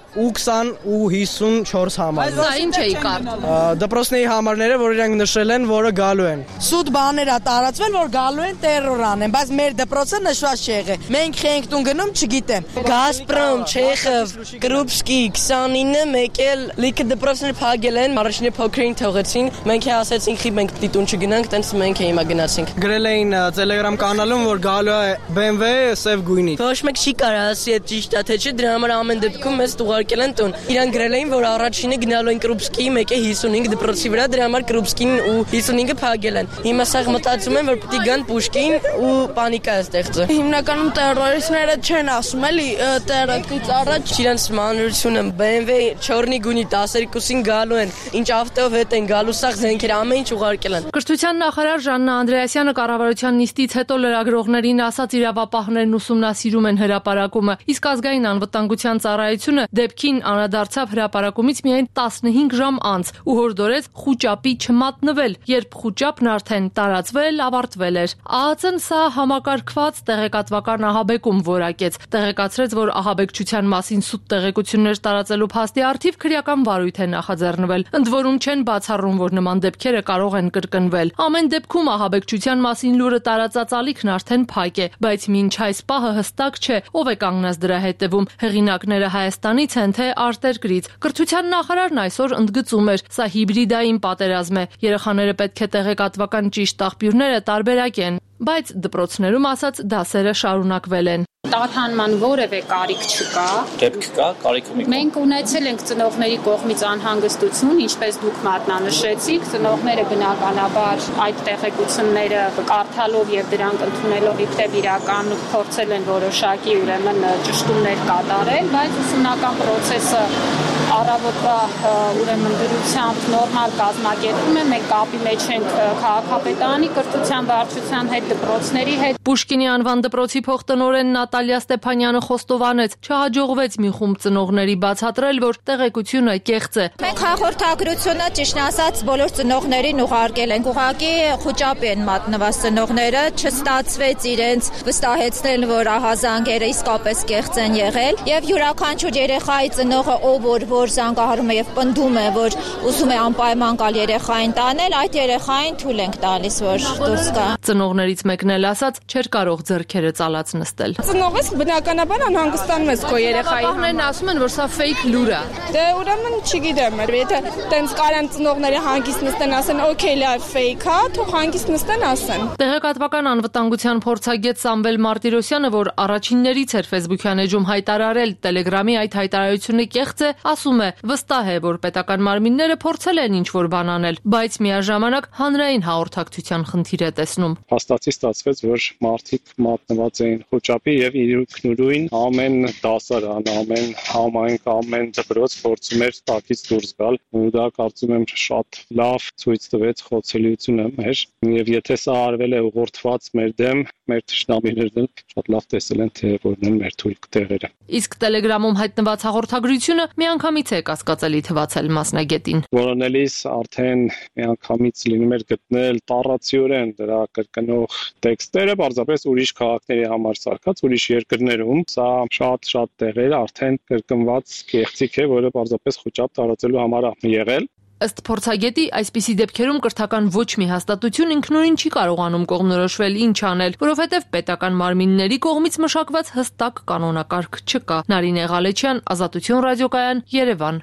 Speaker 15: ու 20 ու 54 համար։
Speaker 14: Սա ինչ էի կարդում։
Speaker 15: Դպրոցների համարները, որ իրանք նշել են, որը գալու են։
Speaker 16: Սուտ բաներ է տարածվել, որ գալու են տերոր անեն, բայց մեր դպրոցը նշված չի եղել։ Մենք ենք տուն գնում, չգիտեմ։
Speaker 17: Գազպրոմ, Չեխով, Կրուպսկի 29-ը մեկ էլ լիքը դպրոցներ փակել են, առաջինը փոքրին թողեցին։ Մենք ասացինք, խի մենք դիտուն չգնանք, տենց մենք հիմա գնացինք։
Speaker 15: Գրել էին Telegram կանալում, որ գալու է BMW սև գույնի։
Speaker 17: Ոչ մեկ չի կարող ասի այդ ճիշտ է թե չէ, դրա համար ամեն դեպքում մեզ ուղարկել են տուն։ Իրան գրել էին, որ առաջինը գնալու են Կրուպսկի, մեկը 55 դպրոցի վրա, դրա համար Կրուպսկին ու 55-ը փակել են։ Հիմա սա մտածում են, որ պետք է գան Պուշկին ու պանիկա է ստեղծել։
Speaker 16: Հիմնականում տերորիստները չեն ասում, էլի տերակից առաջ
Speaker 17: իրանց մանրությունը BMW չորնի գունի 12-ին գալու են, ինչ ավտով հետ են գալու, սա զենքեր ամեն ինչ ուղարկել են։
Speaker 14: Կրթության նախարար Ժաննա Անդրեասյանը կառավարության նիստից հետո լրագրողներին ասաց, իրավապահներն ուսումնասիրում են հրապարակումը, իսկ ազգային անվտանգության ծառայությունը դեպքին անդրադարձավ հրապարակումից միայն 15 ժամ անց ու հորդորեց խուճապի չմատնվել, երբ խուճապն արդեն տարածվել, ավարտվել էր։ ԱԱԾ-ն սա համակարգված տեղեկատվական ահաբեկում որակեց, տեղեկացրեց, որ ահաբեկչության մասին սուտ տեղեկություններ տարածելու փաստի առթիվ քրեական վարույթ է նախաձեռնվել։ Ընդ որում չեն բացառում, որ նման դեպքերը կարող են կրկնվել։ Ամեն դեպքում ահաբեկչության մասին լուրը տարածած ալիքն արդեն փակ է, բայց մինչ այս պահը հստակ չէ, ով է կանգնած դրա հետևում։ Հեղինակները Հայաստանից են, թե արտերկրից։ Կրթության նախարարն այսօր ընդգծում էր, սա հիբրիդային պատերազմ է։ Երեխաները պետք է տեղեկատվական ճիշտ աղբյուրները տարբերակեն, բայց դպրոցներում ասած դասերը շարունակվել են։
Speaker 18: Տատանման որևէ կարիք չկա։
Speaker 7: Դեպք կա, կարիքը մի։
Speaker 18: Մենք ունեցել ենք ծնողների կողմից անհանգստություն, ինչպես դուք մատնանշեցիք, ծնողները բնականաբար այդ տեղեկությունները կարդալով եւ դրանք ընդունելով իբրև իրական փորձել են որոշակի ուրեմն ճշտումներ կատարել, բայց ուսումնական process-ը առավոտվա ուրեմն դրությամբ նորմալ կազմակերպում է, մենք կապի մեջ ենք քաղաքապետարանի կրթության վարչության հետ, դպրոցների հետ։
Speaker 14: Պուշկինի անվան դպրոցի փոխտնօրեն Նատալիա Ստեփանյանը խոստովանեց, չհաջողվեց մի խումբ ծնողների բացատրել, որ տեղեկությունը կեղծ է։
Speaker 19: Մենք հաղորդագրությունը ճիշտ ասած բոլոր ծնողներին ուղարկել ենք, ուղղակի խուճապ են մատնված ծնողները, չստացվեց իրենց վստահեցնել, որ ահազանգերը իսկապես կեղծ են եղել, եւ յուրաքանչյուր երեխայի ծնողը որ զանգահարում է եւ պնդում է, որ ուզում է անպայման գալ երեխային տանել, այդ երեխային թույլ ենք տալիս, որ դուրս գա։
Speaker 14: Ծնողներից մեկն էլ ասաց, չէր կարող ձեռքերը ծալած նստել։
Speaker 20: Ծնողս բնականաբար անհանգստանում ես քո երեխայի։
Speaker 14: Ապահներն ասում են, որ սա ֆեյք լուր է։
Speaker 20: Դե ուրեմն չգիտեմ, եթե տենց կարան ծնողները հանգիստ նստեն, ասեն, օքեյ, լավ, ֆեյք է, թող հանգիստ նստեն, ասեն։
Speaker 14: Տեղեկատվական անվտանգության փորձագետ Սամվել Մարտիրոսյանը, որ առաջիններից էր Facebook-յան էջում հայտարարել Telegram-ի այդ հայտարարությունը կեղծ է, ասում է, վստահ է, որ պետական մարմինները փորձել են ինչ-որ բան անել, բայց միաժամանակ հանրային հաղորդակցության խնդիր է տեսնում։
Speaker 21: Փաստացի ստացվեց, որ մարդիկ մատնված էին խոճապի եւ իրույքնուրույն ամեն դասարան, ամեն համայնք, ամեն դպրոց փորձում էր տակից դուրս գալ, ու դա կարծում եմ շատ լավ ցույց տվեց խոցելիությունը մեր, եւ եթե սա արվել է ուղղորդված մեր դեմ, մեր թշնամիներն շատ լավ տեսել են, թե որն են մեր թույլ տեղերը։
Speaker 14: Իսկ Telegram-ում հայտնված հաղորդագրությունը միանգամից է կասկածելի թվացել մասնագետին։
Speaker 21: Որոնելիս արդեն միանգամից լինում էր գտնել տառացիորեն դրա կրկնող տեքստերը, պարզապես ուրիշ քաղաքների համար սարքած, ուրիշ երկրներում, սա շատ տեղեր արդեն կրկնված կեղծիք է, որը պարզապես խոճապ տարածելու համար է եղել։
Speaker 14: Ըստ փորձագետի, այսպիսի դեպքերում կրթական ոչ մի հաստատություն ինքնուրույն չի կարողանում կողմնորոշվել ինչ անել, որովհետև պետական մարմինների կողմից մշակված հստակ կանոնակարգ չկա։ Նարինե Ղալեչյան, Ազատություն ռադիոկայան, Երևան։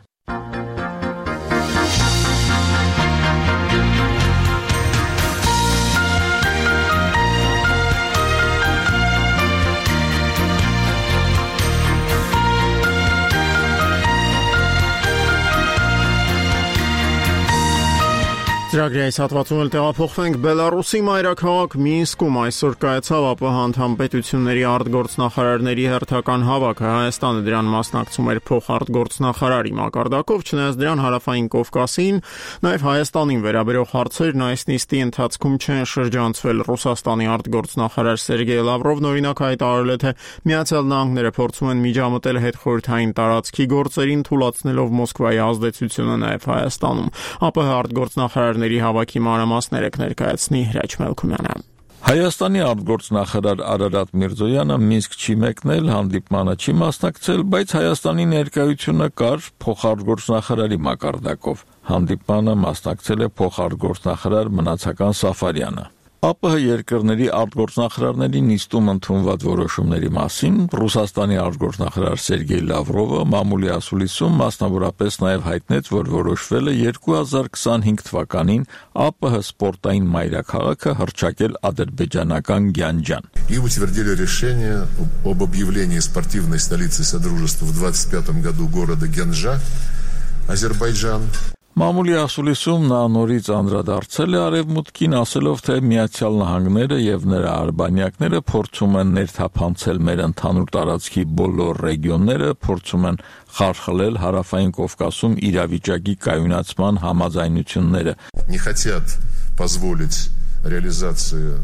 Speaker 1: Ծրագրի այս հատվածում էլ տեղափոխվենք Բելարուսի մայրաքաղաք Մինսկում այսօր կայացավ ԱՊՀ անդամ պետությունների արտգործնախարարների հերթական հավաքը։ Հայաստանը դրան մասնակցում էր փոխարտգործնախարարի մակարդակով, չնայած դրան հարավային Կովկասին, նաև Հայաստանին վերաբերող հարցերն այս նիստի ընթացքում չեն շրջանցվել։ Ռուսաստանի արտգործնախարար Սերգեյ Լավրովն օրինակ հայտարարել է, թե Միացյալ Նահանգները փորձում են միջամտել հետխորհրդային տարածքի գործերին, թուլացնելով Մոսկվայի ազդեցությունը նաև Հայաստանում։ ԱՊՀ արտգործնախարարների հավաքի մանրամասները կներկայացնի Հրաչ Մելքումյանը։
Speaker 2: Հայաստանի արտգործնախարար Արարատ Միրզոյանը Մինսկ չի մեկնել, հանդիպմանը չի մասնակցել, բայց Հայաստանի ներկայությունը կար փոխարտգործնախարարի մակարդակով։ Հանդիպմանը մասնակցել է փոխարտգործնախարար Մնացական Սաֆարյանը։ ԱՊՀ երկրների արտգործնախարարների նիստում ընդունված որոշումների մասին Ռուսաստանի արտգործնախարար Սերգեյ Լավրովը մամուլի ասուլիսում մասնավորապես նաև հայտնեց, որ որոշվել է 2025 թվականին ԱՊՀ սպորտային մայրաքաղաքը հռչակել ադրբեջանական Գյանջան։
Speaker 22: И утвердили решение об объявлении спортивной столицей Содружества в 2025 году города Гянджа, Азербайджан.
Speaker 2: Մամուլի ասուլիսում նա նորից անդրադարձել է արևմուտքին, ասելով, թե Միացյալ Նահանգները եւ նրա արբանյակները փորձում են ներթափանցել մեր ընդհանուր տարածքի բոլոր ռեգիոնները, փորձում են խարխլել Հարավային Կովկասում իրավիճակի կայունացման համաձայնությունները։
Speaker 22: Не хотят позволить реализацию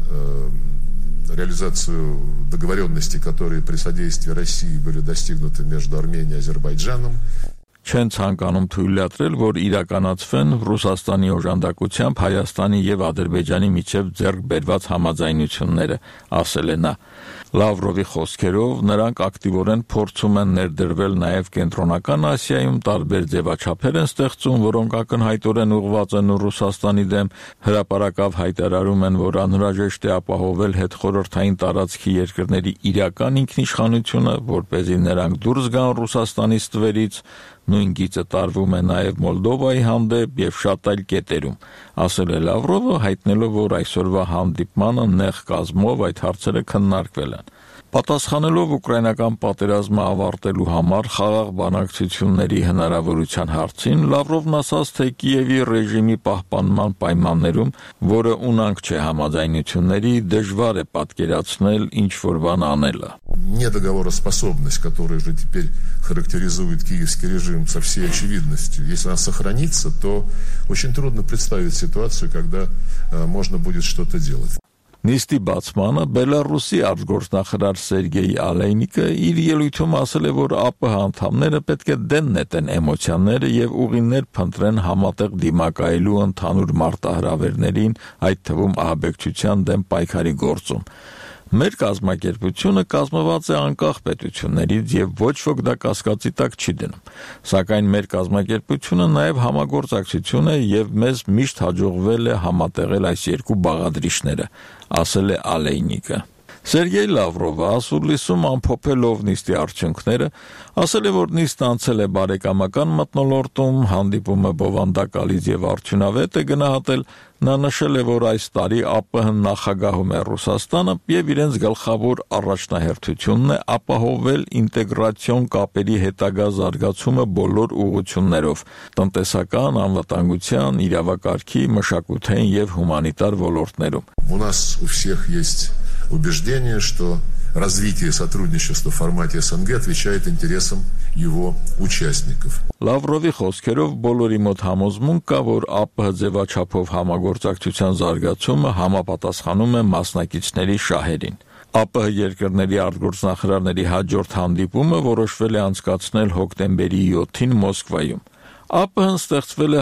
Speaker 22: договоренностей, которые при содействии России были достигнуты между Арменией и Азербайджаном.
Speaker 2: Չեն ցանկանում թույլատրել, որ իրականացվեն Ռուսաստանի օժանդակությամբ Հայաստանի եւ Ադրբեջանի միջև ձեռք բերված համաձայնությունները, ասել է նա։ Լավրովի խոսքերով նրանք ակտիվորեն փորձում են ներդրվել նաև Կենտրոնական Ասիայում, տարբեր ձևաչափեր են ստեղծում, որոնք ակնհայտորեն ուղղված են Ռուսաստանի դեմ, հրապարակավ հայտարարում են, որ անհրաժեշտ է ապահովել հետխորհրդային տարածքի երկրների իրական ինքնիշխանությունը, որպեսզի նրանք դուրս գան Ռուսաստանի ստվերից, նույն գիծը տարվում է նաև Մոլդովայի հանդեպ եւ շատ այլ կետերում, ասել է Լավրովը, հայտնելով, որ այսօրվա հանդիպմանը նեղ կազմով այդ հարցերը քննարկվել են։ Պատասխանելով ուկրաինական պատերազմը ավարտելու համար խաղաղ բանակցությունների հնարավորության հարցին, Լավրովն ասաց, թե Կիևի ռեժիմի պահպանման պայմաններում, որը ունանք չէ համաձայնությունների, դժվար է պատկերացնել ինչ-որ բան անելը։
Speaker 22: Недоговороспособность, которая уже теперь характеризует киевский режим со всей очевидностью, если она сохранится, то очень трудно представить ситуацию, когда можно будет что-то делать.
Speaker 2: Նիստի բացմանը Բելարուսի արտգործնախարար Սերգեյ Ալեյնիկը իր ելույթում ասել է, որ ԱՊՀ անդամները պետք է դեն նետեն էմոցիաները եւ ուղիներ փնտրեն համատեղ դիմակայելու ընդհանուր մարտահրավերներին, այդ թվում ահաբեկչության դեմ պայքարի գործում։ Մեր կազմակերպությունը կազմված է անկախ պետություններից եւ ոչ ոք դա կասկածի տակ չի դնում։ Սակայն մեր կազմակերպությունը նաեւ համագործակցություն է եւ մեզ միշտ հաջողվել է համատեղել այս երկու բաղադրիչները, ասել է Ալեյնիկը։ Սերգեյ Լավրովը ասուլիսում ամփոփելով նիստի արդյունքները, ասել է, որ նիստը անցել է բարեկամական մթնոլորտում, հանդիպումը բովանդակալից եւ արդյունավետ է գնահատել, նա նշել է, որ այս տարի ԱՊՀ-ն նախագահում է Ռուսաստանը եւ իրենց գլխավոր առաջնահերթությունն է ապահովել ինտեգրացիոն կապերի հետագա զարգացումը բոլոր ուղղություններով՝ տնտեսական, անվտանգության, իրավակարգի, մշակութային եւ հումանիտար ոլորտներում։
Speaker 22: У нас у всех есть убеждение, что развитие сотрудничества в формате СНГ отвечает интересам его участников.
Speaker 2: Լավրովի խոսքերով բոլորի մոտ համոզմունք կա, որ ԱՊՀ ձևաչափով համագործակցության զարգացումը համապատասխանում է մասնակիցների շահերին։ ԱՊՀ երկրների արտգործնախարարների հաջորդ հանդիպումը որոշվել է անցկացնել հոկտեմբերի 7-ին Մոսկվայում։ ԱՊՀ-ն ստեղծվել է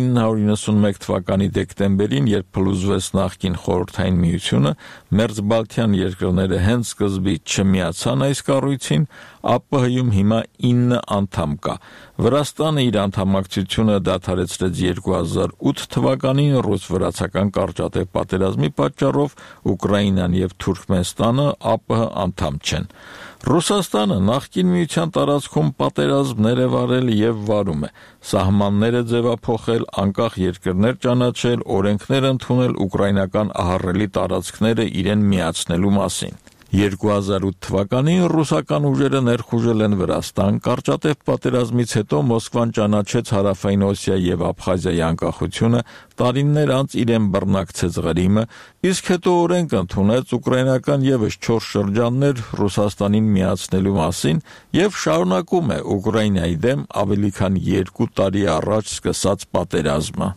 Speaker 2: 1991 թվականի դեկտեմբերին, երբ փլուզվեց նախկին խորհրդային միությունը, մերձբալթյան երկրները հենց սկզբից չմիացան այս կառույցին, ԱՊՀ-ում հիմա 9 անդամ կա։ Վրաստանը իր անդամակցությունը դադարեցրեց 2008 թվականին ռուս-վրացական կարճատև պատերազմի պատճառով, Ուկրաինան եւ Թուրքմենստանը ԱՊՀ անդամ չեն։ Ռուսաստանը նախկին միության տարածքում պատերազմներ է վարել եւ վարում է, սահմաններ է ձևափոխել, անկախ երկրներ ճանաչել, օրենքներ ընդունել ուկրաինական ահռելի տարածքները իրեն միացնելու մասին։ 2008 թվականին ռուսական ուժերը ներխուժել են Վրաստան, կարճատև պատերազմից հետո Մոսկվան ճանաչեց Հարավային Օսիա եւ Աբխազիայի անկախությունը, տարիներ անց իրեն բռնակցեց Ղրիմը, իսկ հետո օրենք ընդունեց ուկրաինական եւս 4 շրջաններ Ռուսաստանին միացնելու մասին եւ շարունակում է Ուկրաինայի դեմ ավելի քան 2 տարի առաջ սկսած պատերազմը։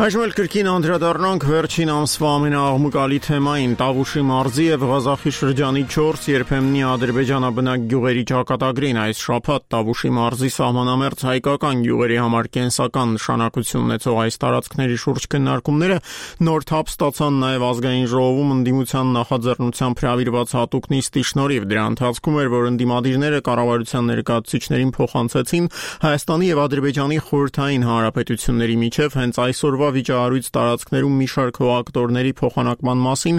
Speaker 1: Այժմ էլ կրկին անդրադառնանք վերջին ամսվա ամենաաղմկալի թեմային՝ Տավուշի մարզի եւ Ղազախի շրջանի 4 երբեմնի ադրբեջանաբնակ գյուղերի ճակատագրին։ Այս շաբաթ Տավուշի մարզի սահմանամերձ հայկական գյուղերի համար կենսական նշանակություն ունեցող այս տարածքների շուրջ քննարկումները նոր թափ ստացան նաեւ ազգային ժողովում ընդդիմության նախաձեռնությամբ հրավիրված հատուկ նիստի շնորհիվ։ Դրա ընթացքում էր, որ ընդդիմադիրները կառավարության ներկայացուցիչներին փոխանցեցին Հայաստանի եւ Ադրբեջանի խորհրդային հանրապետությունների միջև հենց այսօրվա վիճահարույց տարածքներում մի շարք հողակտորների փոխանակման մասին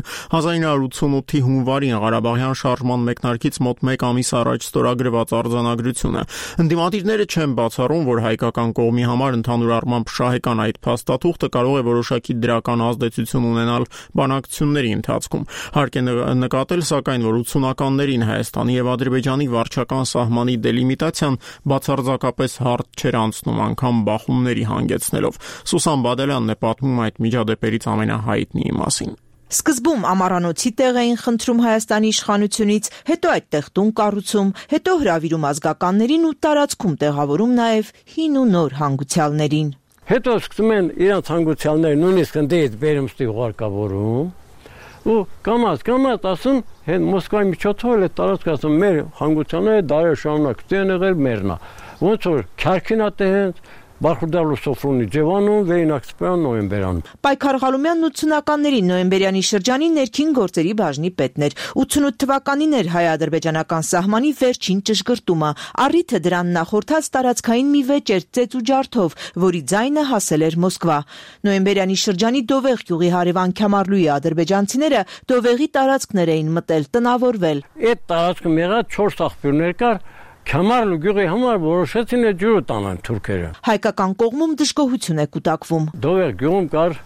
Speaker 1: 1988-ի հունվարին Ղարաբաղյան շարժման մեկնարկից մոտ 1 ամիս առաջ ստորագրված արձանագրությունը։ Ընդդիմադիրները չեն բացառում, որ հայկական կողմի համար ընդհանուր առմամբ շահեկան այդ փաստաթուղթը կարող է որոշակի դրական ազդեցություն ունենալ բանակցությունների ընթացքում։ Հարկ է նկատել, սակայն, որ 80-ականներին Հայաստանի եւ Ադրբեջանի վարչական սահմանի դելիմիտացիան բացարձակապես հարթ չէր անցնում, անգամ բախումների հանգեցնելով։ Սուսան Բադելյանն է պատմում այդ միջադեպերից ամենահայտնի մասին։
Speaker 3: Սկզբում ամառանոցի տեղ էին խնդրում Հայաստանի իշխանությունից, հետո այդտեղ տուն կառուցում, հետո հրավիրում ազգականներին ու տարածքում տեղավորում նաև հին ու նոր հանգուցյալներին։
Speaker 4: Հետո սկսում են իրանց հանգուցյալները նույնիսկ ընդդեից բերումստի ուղարկավորում ու կամաց ասում հեն Մոսկվայի միջոցով էլ տարածք ասում մեր հանգուցյալները դարեր շարունակ ստեն եղել մերնա։ Ոնց որ քարքինատենց Բարխուդարլու Սոֆրոնի Ջևանում վերինակցպյան նոյեմբերան։
Speaker 3: Պայքար Ղալումյանն 80-ականների նոյեմբերյանի շրջանի ներքին գործերի բաժնի պետն էր։ 88 թվականին էր հայ-ադրբեջանական սահմանի վերջին ճշգրտումը։ Առիթը դրան նախորդած տարածքային մի վեճ էր ծեծ ու ջարդով, որի ձայնը հասել էր Մոսկվա։ Նոյեմբերյանի շրջանի Դովեղ գյուղի հարևան Քյամարլուի ադրբեջանցիները Դովեղի տարածքներ էին մտել, տնավորվել։
Speaker 4: Այդ տարածքում եղած 4 աղբյուրներ կար։ Քամարլու գյուղի համար որոշեցին այդ ջուրը տանան թուրքերը։
Speaker 3: Հայկական կողմում դժգոհություն է կուտակվում։
Speaker 4: Դովեղ գյուղում կար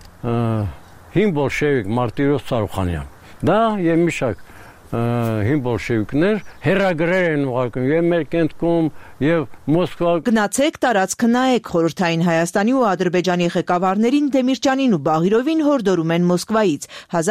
Speaker 4: հին բոլշևիկ Մարտիրոս Սարուխանյան։ Դա եւ մի շարք հին բոլշևիկներ հերագրեր են ուղարկում եւ մեր կենտկում եւ Մոսկվա։
Speaker 3: Գնացեք տարածքը նայեք, խորհրդային Հայաստանի ու Ադրբեջանի ղեկավարներին Դեմիրճանին ու Բաղիրովին հորդորում են Մոսկվայից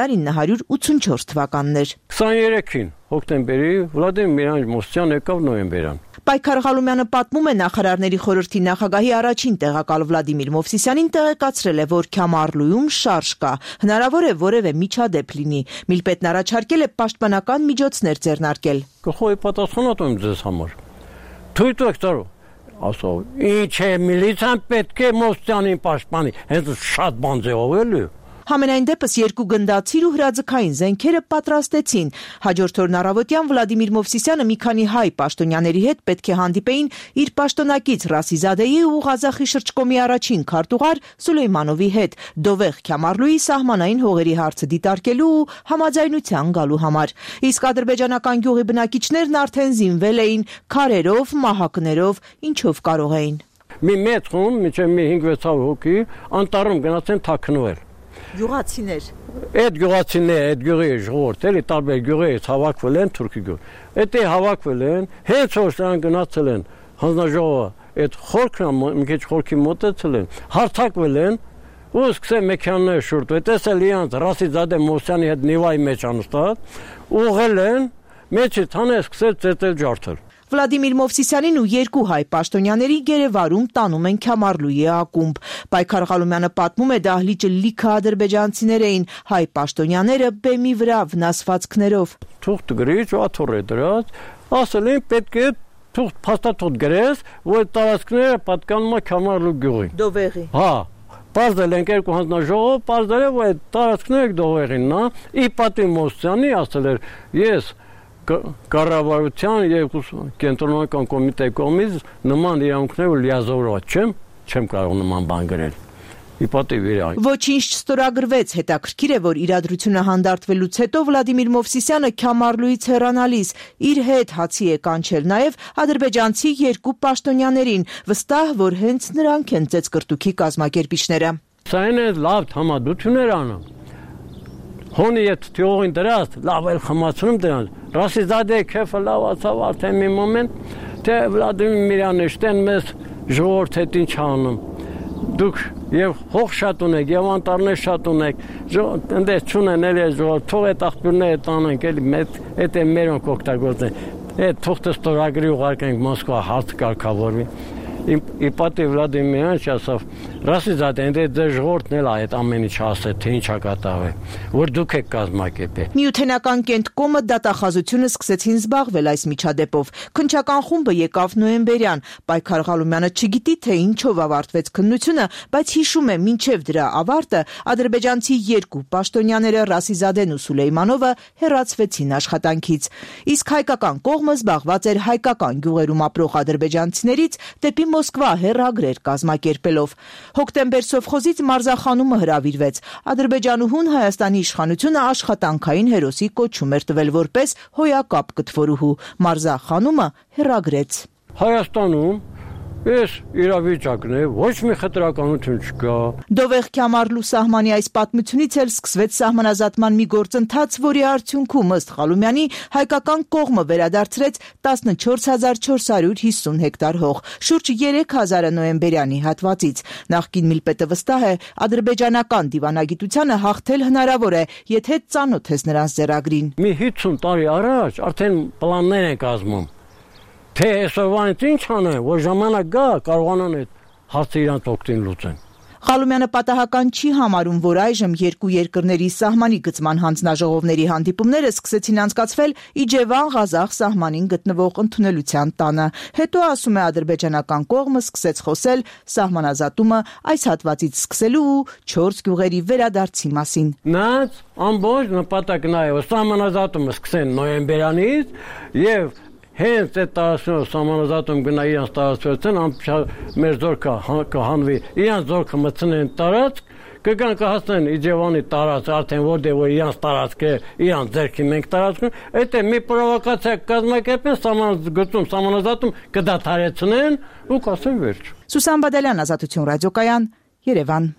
Speaker 3: 1984 թվականներ։
Speaker 4: 23-ին հոկտեմբերի Վլադիմիր Միրանյով եկավ նոյեմբերյան։
Speaker 3: Պայքար Ղալումյանը պատմում է նախարարների խորհրդի նախագահի առաջին տեղակալ Վլադիմիր Մովսիսյանին տեղեկացրել է, որ Քյամարլուում շարժ կա, հնարավոր է որևէ միջադեպ լինի։ Միլպետն առաջարկել է պաշտպանական միջոցներ ձեռնարկել։
Speaker 4: Կխոյի պատասխանատու եմ ձեզ համար։ Թույլ տվեք ծառու։ Ասո, ինչ է միլիցիան պետք է Մովսիսյանին պաշտպանի, հենց շատ բան ձևով էլի։
Speaker 3: Համենայն դեպս երկու գնդացիր ու հրաձգային զենքերը պատրաստեցին։ Հաջորդ օրն առավոտյան Վլադիմիր Մովսիսյանը մի քանի հայ պաշտոնյաների հետ պետք է հանդիպեին իր պաշտոնակից Ռասիզադեի ու Ղազախի շրջկոմի առաջին քարտուղար Սուլեյմանովի հետ Դովեղ Քյամարլուի սահմանային հողերի հարցը դիտարկելու ու համաձայնության գալու համար։ Իսկ ադրբեջանական գյուղի բնակիչներն արդեն զինվել էին քարերով, մահակներով, ինչով կարող էին։
Speaker 4: Մի մեծ խումբ, մինչև մի 5-600 հոգի անտառում գնացեն թաքնվել։
Speaker 3: Գյուղացիներ։
Speaker 4: Այդ գյուղացիները, այդ գյուղի ժողովուրդ, էլի տարբեր գյուղերից հավաքվել են թուրքի գյուղ։ Այդտեղ հավաքվել են, հենց որ նրանք գնացել են հանձնաժողովը, այդ խորքը մի քիչ խորքի մոտեցել են, հարթակվել են ու սկսել մեքենաները շուռտվել, տեսել իրանց Ռասիզադե Մովսյանի հետ Նիվայի մեջ անստատ, ուղղել են, մեջից հանել սկսել ծեծել ջարդել։
Speaker 3: Վլադիմիր Մովսիսյանին ու երկու հայ պաշտոնյաների գերեվարում տանում են Քյամարլուի ակումբ։ Պայքար Ղալումյանը պատմում է դահլիճը լիքը ադրբեջանցիներ էին, հայ պաշտոնյաները բեմի վրա վնասվածքներով։
Speaker 4: Թուղթ գրիչ ու աթոռ է դրած, ասել են պետք է թուղթ փաստաթուղթ գրես, որ տարածքները պատկանում է Քյամարլու գյուղին։
Speaker 3: Դովեղի։
Speaker 4: Հա։ Պարզել են երկու հանձնաժողով, պարզել է, որ այդ տարածքները Դովեղինն է, ի պատիվ Մովսյանի ասել էր, ես կառավարության եւ կենտրոնական կոմիտեի կողմից նման իրավունքներ լիազորված չեմ կարող նման բան գրել։ Իպատիվ իրան։
Speaker 3: Ոչինչ չստորագրվեց, հետաքրքիր է, որ իրադրությունը հանդարտվելուց հետո Վլադիմիր Մովսիսյանը Քյամարլուից հեռանալիս իր հետ հացի է կանչել նաև ադրբեջանցի երկու պաշտոնյաներին, վստահ, որ հենց նրանք են ծեծկրտուքի կազմակերպիչները։
Speaker 4: Սա այն է լավ համադություններ անում։ Հոնի այդ թիողին դրած, լավ էլ խմացնում դրան։ Ռասիզադե քեֆը լավացավ արդեն մի մոմենտ, թե Վլադիմիր Միրանյանը շտեն մեզ ժողովուրդ հետ ինչ անում։ Դուք եւ հող շատ ունեք, եւ անտառներ շատ ունեք, այնտեղ չունեն էլի ժողովուրդ, թող այդ աղբյուրները տանենք, էլի այդ է մերոնք օգտագործեն։ Այդ թուղթը ստորագրի ուղարկենք Մոսկվա հարց կարգավորվի։ Իպատի Վլադիմիրյան ասավ, ռասիզատ ընդ դժգորտն էլ այդ ամեն ինչ ասել, թե ինչա կատարվել, որ դուք եք կազմակերպել։
Speaker 3: Միութենական Կենտկոմը դատախազությունը սկսեցին զբաղվել այս միջադեպով։ Քննչական խումբը եկավ նոյեմբերյան։ Պայքար Ղալումյանը չգիտի, թե ինչով ավարտվեց քննությունը, բայց հիշում է, մինչև դրա ավարտը ադրբեջանցի երկու պաշտոնյաները Ռասիզադեն ու Սուլեյմանովը հեռացվեցին աշխատանքից։ Իսկ հայկական կողմը զբաղված էր հայկական գյուղերում ապրող ադրբեջանցիներից դեպի Մոսկվա հեռագրեր կազմակերպելով։ Հոկտեմբեր սովխոզից մարզախանումը հրավիրվեց։ Ադրբեջանուհուն Հայաստանի իշխանությունը աշխատանքային հերոսի կոչում էր տվել որպես հոյակապ կտվորուհու։ Մարզախանումը հեռագրեց։
Speaker 4: Հայաստանում Ես իրավիճակն է, ոչ մի խտրականություն չկա։ Դովեղ
Speaker 3: Քյամարլու սահմանի այս պատմությունից էլ սկսվեց սահմանազատման մի գործընթաց, որի արդյունքում ըստ Ղալումյանի հայկական կողմը վերադարձրեց 14450 հեկտար հող, շուրջ 3000-ը նոյեմբերյանի հատվածից։ Նախկին միլպետը վստահ է, ադրբեջանական դիվանագիտությանը հաղթել հնարավոր է, եթե ծանոթ ես նրանց ձեռագրին։
Speaker 4: Մի 50 տարի առաջ արդեն պլաններ են կազմում։ Թե այսօրվանից ինչ անեն, որ ժամանակ գա, կարողանան այդ հարցը իրանց օգտին լուծեն։
Speaker 3: Ղալումյանը պատահական չի համարում, որ այժմ երկու երկրների սահմանի գծման հանձնաժողովների հանդիպումները սկսեցին անցկացվել Իջևան-Ղազախ սահմանին գտնվող ընդունելության տանը։ Հետո, ասում է, ադրբեջանական կողմը սկսեց խոսել սահմանազատումը այս հատվածից սկսելու ու 4 գյուղերի վերադարձի մասին։
Speaker 4: Նրանց ամբողջ նպատակն է, որ սահմանազատումը սկսեն նոյեմբերյանից եւ հենց այդ տարածքով սահմանազատում գնա իրանց տարածքն մեր զորքը կհանվի, իրանց զորքը մտցնեն տարածք, կգան կհասնեն Իջևանի տարածք, արդեն որտեղ որ իրանց տարածք է, իրանց ձեռքի մենք տարածքում, այդ է մի պրովոկացիա կազմակերպեն, սահմանազատում կդադարեցնեն ու կասեն վերջ։
Speaker 3: Սուսան Բադալյան, Ազատություն ռադիոկայան, Երևան։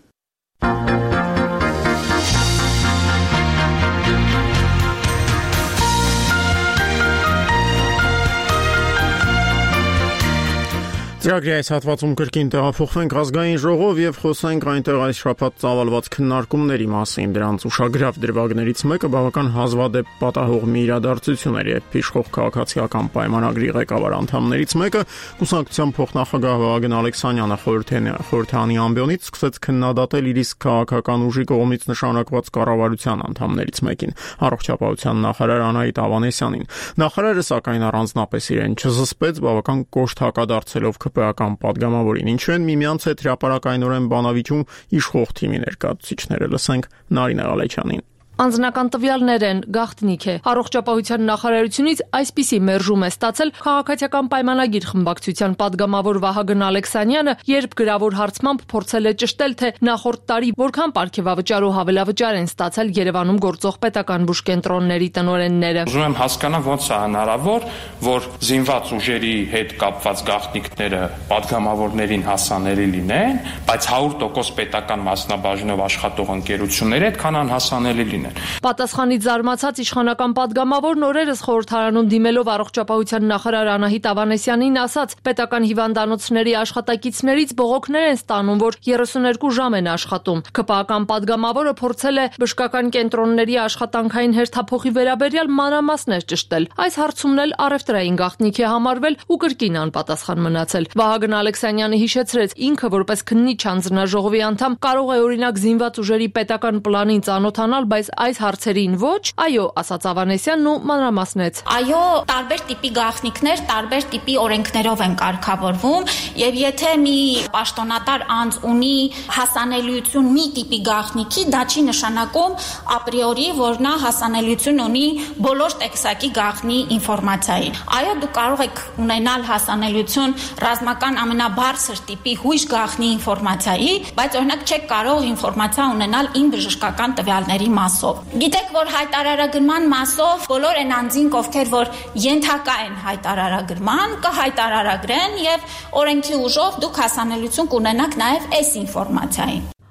Speaker 1: Ծրագրի այս հատվածում կրկին տեղափոխվենք ազգային ժողով եւ խոսենք այնտեղ այս շաբաթ ծավալված քննարկումների մասին։ Դրանց ուշագրավ դրվագներից մեկը բավական հազվադեպ պատահող մի իրադարձություն էր, երբ իշխող քաղաքացիական պայմանագրի ղեկավար անդամներից մեկը կուսակցության փոխնախագահ Վահագն Ալեքսանյանը խորհրդանի ամբիոնից սկսեց քննադատել իր իսկ քաղաքական ուժի կողմից նշանակված կառավարության անդամներից մեկին, առողջապահության նախարար Անահիտ Ավանեսյանին։ Նախարարը սակայն առանձնապես իրեն չզսպեց, բավական կոշտ հակադարձելով ԿՊ-ական падգամավորին, ինչու են միմյանց հետ հրապարակայնորեն բանավիճում իշխող թիմի ներկայացուցիչները, լսենք Նարինե Ղալեչյանին։
Speaker 14: Անձնական տվյալներ են, գաղտնիք է։ Առողջապահության նախարարությունից այսպիսի մերժում է ստացել քաղաքացիական պայմանագիր խմբակցության падգամավոր Վահագն Ալեքսանյանը, երբ գրավոր հարցմամբ փորձել է ճշտել, թե նախորդ տարի որքան պարգևավճար ու հավելավճար են ստացել Երևանում գործող պետական բուժկենտրոնների տնօրենները։
Speaker 5: Ուզում եմ հասկանալ ոնց է հնարավոր, որ զինված ուժերի հետ կապված գաղտնիքները падգամավորներին հասանելի լինեն, բայց 100% պետական մասնաբաժնով աշխատող ընկերությունների այդքան անհասանելի լինեն։
Speaker 14: Պատասխանից զարմացած իշխանական падգամավորն օրերս խորհրդարանում դիմելով առողջապահության նախարար Անահիտ Ավանեսյանին ասաց. պետական հիվանդանոցների աշխատակիցներից բողոքներ են ստանում, որ 32 ժամ են աշխատում։ ԿՊ-ական падգամավորը փորձել է բժշկական կենտրոնների աշխատանքային հերթափոխի վերաբերյալ մանրամասներ ճշտել։ Այս հարցումն էլ առևտրային գաղտնիք է համարվել ու կրկին անպատասխան մնացել։ Վահագն Ալեքսանյանը հիշեցրեց, ինքը որպես քննիչ հանձնաժողովի անդամ կարող է օրինակ զինված ուժերի պետական պլանին ծանոթանալ, բայց այս հարցերին ոչ, այո, ասաց Ավանեսյանն ու մանրամասնեց։
Speaker 6: Այո, տարբեր տիպի գաղտնիքներ, տարբեր տիպի օրենքներով են կարգավորվում, եւ եթե մի պաշտոնատար անձ ունի հասանելիություն մի տիպի գաղտնիքի, դա չի նշանակում ապրիորի, որ նա հասանելիություն ունի բոլոր տեքստակի գաղտնի ինֆորմացիայի։ Այո, դուք կարող եք ունենալ հասանելիություն ռազմական ամենաբարձր տիպի հույժ գաղտնի ինֆորմացիայի, բայց օրինակ չեք կարող ինֆորմացիա ունենալ իմ բժշկական տվյալների մասով։ Գիտեք, որ հայտարարագրման մասով բոլոր այն անձինք, ովքեր որ ենթակա են հայտարարագրման, կհայտարարագրեն եւ օրենքի ուժով դուք հասանելիություն կունենաք նաեւ այս ինֆորմացիային։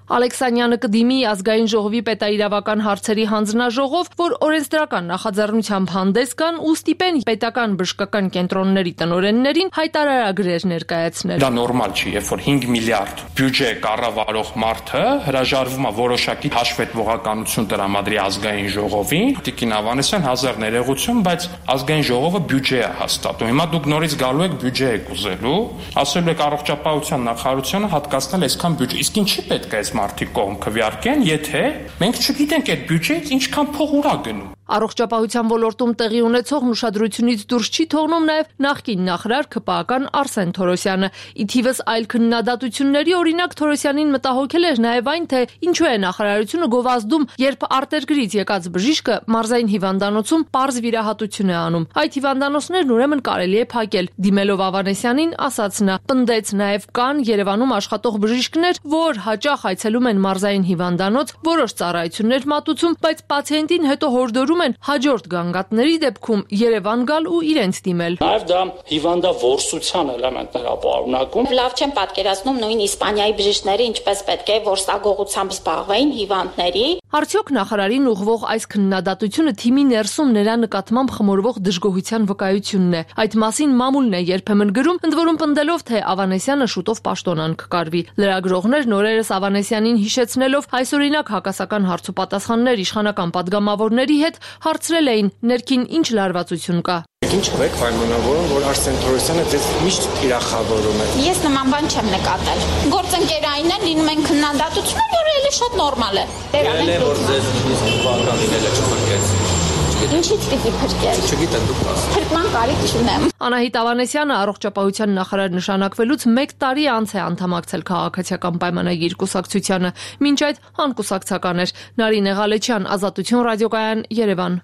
Speaker 14: Ալեքսանյանը կդիմի ազգային ժողովի պետաիրավական հարցերի հանձնաժողով, որ օրենսդրական նախաձեռնությամբ հանդես գան ու ստիպեն պետական բժշկական կենտրոնների տնօրեններին հայտարարագրեր ներկայացնել։
Speaker 5: Դա նորմալ չի, երբ որ 5 միլիարդ բյուջե կառավարող մարդը հրաժարվում է որոշակի հաշվետվողականություն տրամադրի ազգային ժողովին։ Տիկին Ավանեսյան 1000 ներողություն, բայց ազգային ժողովը բյուջե է հաստատում։ Հիմա դուք նորից գալու եք բյուջե եք ուզելու, ասելու եք առողջապահության նախարարությունը հատկացնել այսքան բյուջե։ Իսկ ինչի պետք է այս մարդիկ կողմ քվեարկեն, եթե մենք չգիտենք այդ բյուջեից ինչքան փող ուր է գնում։
Speaker 14: Առողջապահության ոլորտում տեղի ունեցող ուշադրությունից դուրս չի թողնում նաև նախկին նախարար ՔՊԱ-կան Արսեն Թորոսյանը։ Ի թիվս այլ քննադատությունների օրինակ Թորոսյանին մտահոգել էր նաև այն, թե ինչու է նախարարությունը գովազդում, երբ արտերկրից եկած բժիշկը մարզային հիվանդանոցում պարզ վիրահատություն է անում։ Այդ հիվանդանոցներն ուրեմն կարելի է փակել։ Դիմելով Ավանեսյանին, ասաց նա, պնդեց նաև կան Երևանում աշխատող բժիշկներ, որ հաճախ այցելում են մարզային հիվանդանոց, որոշ ծառայություններ մատուցում, բայց պացիենտին հետո հորդորում են հաջորդ գանգատների դեպքում Երևան գալ ու իրենց դիմել։
Speaker 8: Նաև դա հիվանդավորսության էլեմենտներ է պարունակում։
Speaker 6: Լավ չեմ պատկերացնում նույն Իսպանիայի բժիշկները ինչպես պետք է որսագողությամբ զբաղվեին հիվանդների։
Speaker 14: Արդյոք նախարարին ուղղվող այս քննադատությունը թիմի ներսում նրա նկատմամբ խմորվող դժգոհության վկայությունն է։ Այդ մասին մամուլն է երբեմն գրում, ընդ որում պնդելով, թե Ավանեսյանը շուտով պաշտոնան կկարվի։ Լրագրողներն օրերս Ավանեսյանին հիշեցնելով այսօրինակ հակասական հարցուպատասխաններ իշխանական падգամավորների հետ հարցրել էին ներքին ինչ լարվածություն կա։
Speaker 13: Ինչ եք պայմանավորում, որ Արսեն Թորոսյանը ձեզ միշտ թիրախավորում է։
Speaker 6: Ես նման բան չեմ նկատել։ Գործընկերային են լինում են քննադատություններ, որը էլի շատ նորմալ է։
Speaker 13: Դերան է որ ձեզ նույնիսկ բանկանին էլ չփրկեց։
Speaker 6: Ինչից պիտի փրկել։
Speaker 13: Չգիտեմ, դուք ասեք։
Speaker 6: Փրկման կարիք չունեմ։
Speaker 14: Անահիտ Ավանեսյանը առողջապահության նախարար նշանակվելուց 1 տարի անց է անդամակցել քաղաքացիական պայմանագիր կուսակցությանը, մինչ այդ անկուսակցական էր։ Նարինե Ղալեչյան, Ազատություն ռադիոկայան, Երևան։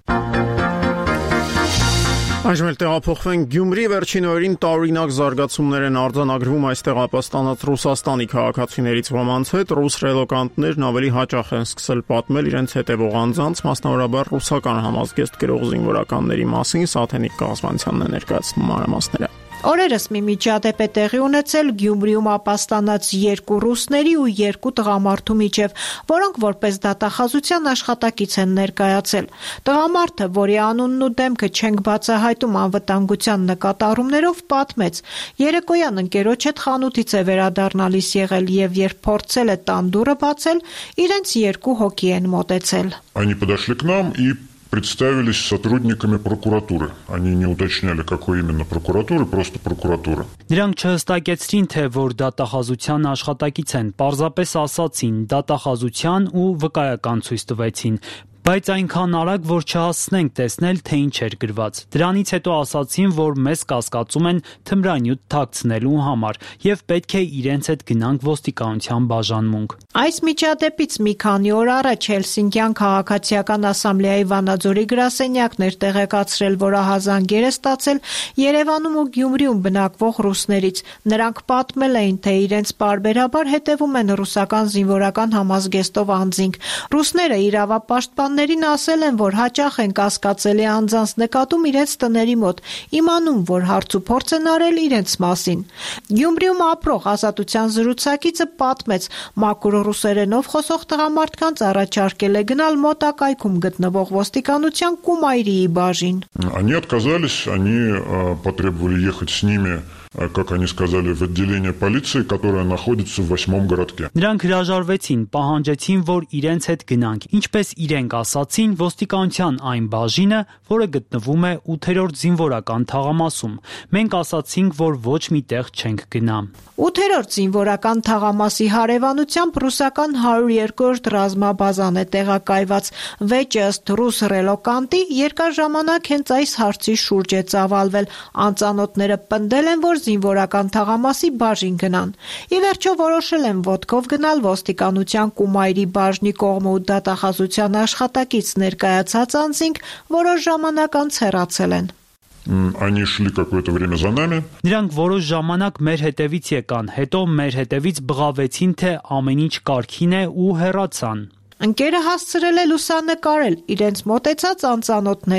Speaker 1: Այժմ էլ տեղափոխվենք Գյումրի, վերջին օրերին տարօրինակ զարգացումներ են արձանագրվում այստեղ ապաստանած Ռուսաստանի քաղաքացիներից ոմանց հետ։ Ռուս ռելոկանտներն ավելի հաճախ են սկսել պատմել իրենց հետևող անձանց, մասնավորաբար ռուսական համազգեստ գրող զինվորականների մասին։ Սաթենիկ Կազմանցյանն է ներկայացնում մանրամասները։
Speaker 23: Օրերս մի միջադեպ է տեղի ունեցել Գյումրիում ապաստանած 2 ռուսների ու 2 տղամարդու միջև, որոնք որպես դատախազության աշխատակից են ներկայացել։ Տղամարդը, որի անունն ու դեմքը չենք բացահայտում անվտանգության նկատառումներով, պատմեց. երեկոյան ընկերոջ հետ խանութից է վերադառնալիս եղել եւ երբ փորձել է տան դուռը բացել, իրենց 2 հոգի են մոտեցել։
Speaker 24: Они подошли к нам и представились сотрудниками прокуратуры. Они не уточняли, какой именно прокуратуры, просто прокуратура.
Speaker 25: Նրանք չհստակեցրին, թե որ դատախազության աշխատակից են, պարզապես ասացին դատախազության ու վկայական ցույց տվեցին։ Բայց այնքան արագ, որ չհասցնենք տեսնել, թե ինչ էր գրված։ Դրանից հետո ասացին, որ մեզ կասկածում են թմրանյութ թաքցնելու համար եւ պետք է իրենց հետ գնանք ոստիկանության բաժանմունք։
Speaker 23: Այս միջադեպից մի քանի օր առաջ Հելսինկյան քաղաքացիական ասամբլեայի Վանաձորի գրասենյակն էր տեղեկացրել, որ ահազանգեր է ստացել Երևանում ու Գյումրիում բնակվող ռուսներից։ Նրանք պատմել էին, թե իրենց պարբերաբար հետևում են ռուսական զինվորական համազգեստով անձինք։ Ռուսները իրավապաշտպաններին ասել են, որ հաճախ են կասկածելի անձանց նկատում իրենց տների մոտ, իմանում, որ հարց ու փորձ են արել իրենց մասին։ Գյումրիում ապրող Ազատության զրուցակիցը պատմեց, մաքուր ռուսերենով խոսող տղամարդկանց առաջարկել է գնալ մոտակայքում գտնվող ոստիկանության Կումայրիի բաժին։
Speaker 24: Они отказались, они потребовали ехать с ними, как они сказали, в отделение полиции, которое находится в 8-м городке.
Speaker 25: Նրանք հրաժարվեցին, պահանջեցին, որ իրենց հետ գնանք։ Ինչպես իրենք ասացին, ոստիկանության այն բաժինը, որը գտնվում է 8-րդ զինվորական թաղամասում։ Մենք ասացինք, որ ոչ մի տեղ չենք գնա։
Speaker 23: 8-րդ զինվորական թաղամասի հարևանությամբ ռուսական 102-րդ ռազմաբազան է տեղակայված։ Վեճը ըստ ռուս ռելոկանտի երկար ժամանակ հենց այս հարցի շուրջ է ծավալվել։ Անծանոթները պնդել են, որ զինվորական թաղամասի բաժին գնան։ Ի վերջո որոշել են ոտքով գնալ ոստիկանության Կումայրի բաժնի կողմը ու դատախազության աշխատակից ներկայացած անձինք որոշ ժամանակ անց հեռացել են։
Speaker 24: Они шли какое-то время за нами.
Speaker 25: Նրանք որոշ ժամանակ մեր հետևից եկան, հետո մեր հետևից բղավեցին, թե ամեն ինչ կարգին է ու հեռացան։
Speaker 23: Ընկերը հասցրել է լուսանկարել իրենց մոտեցած անծանոթներին։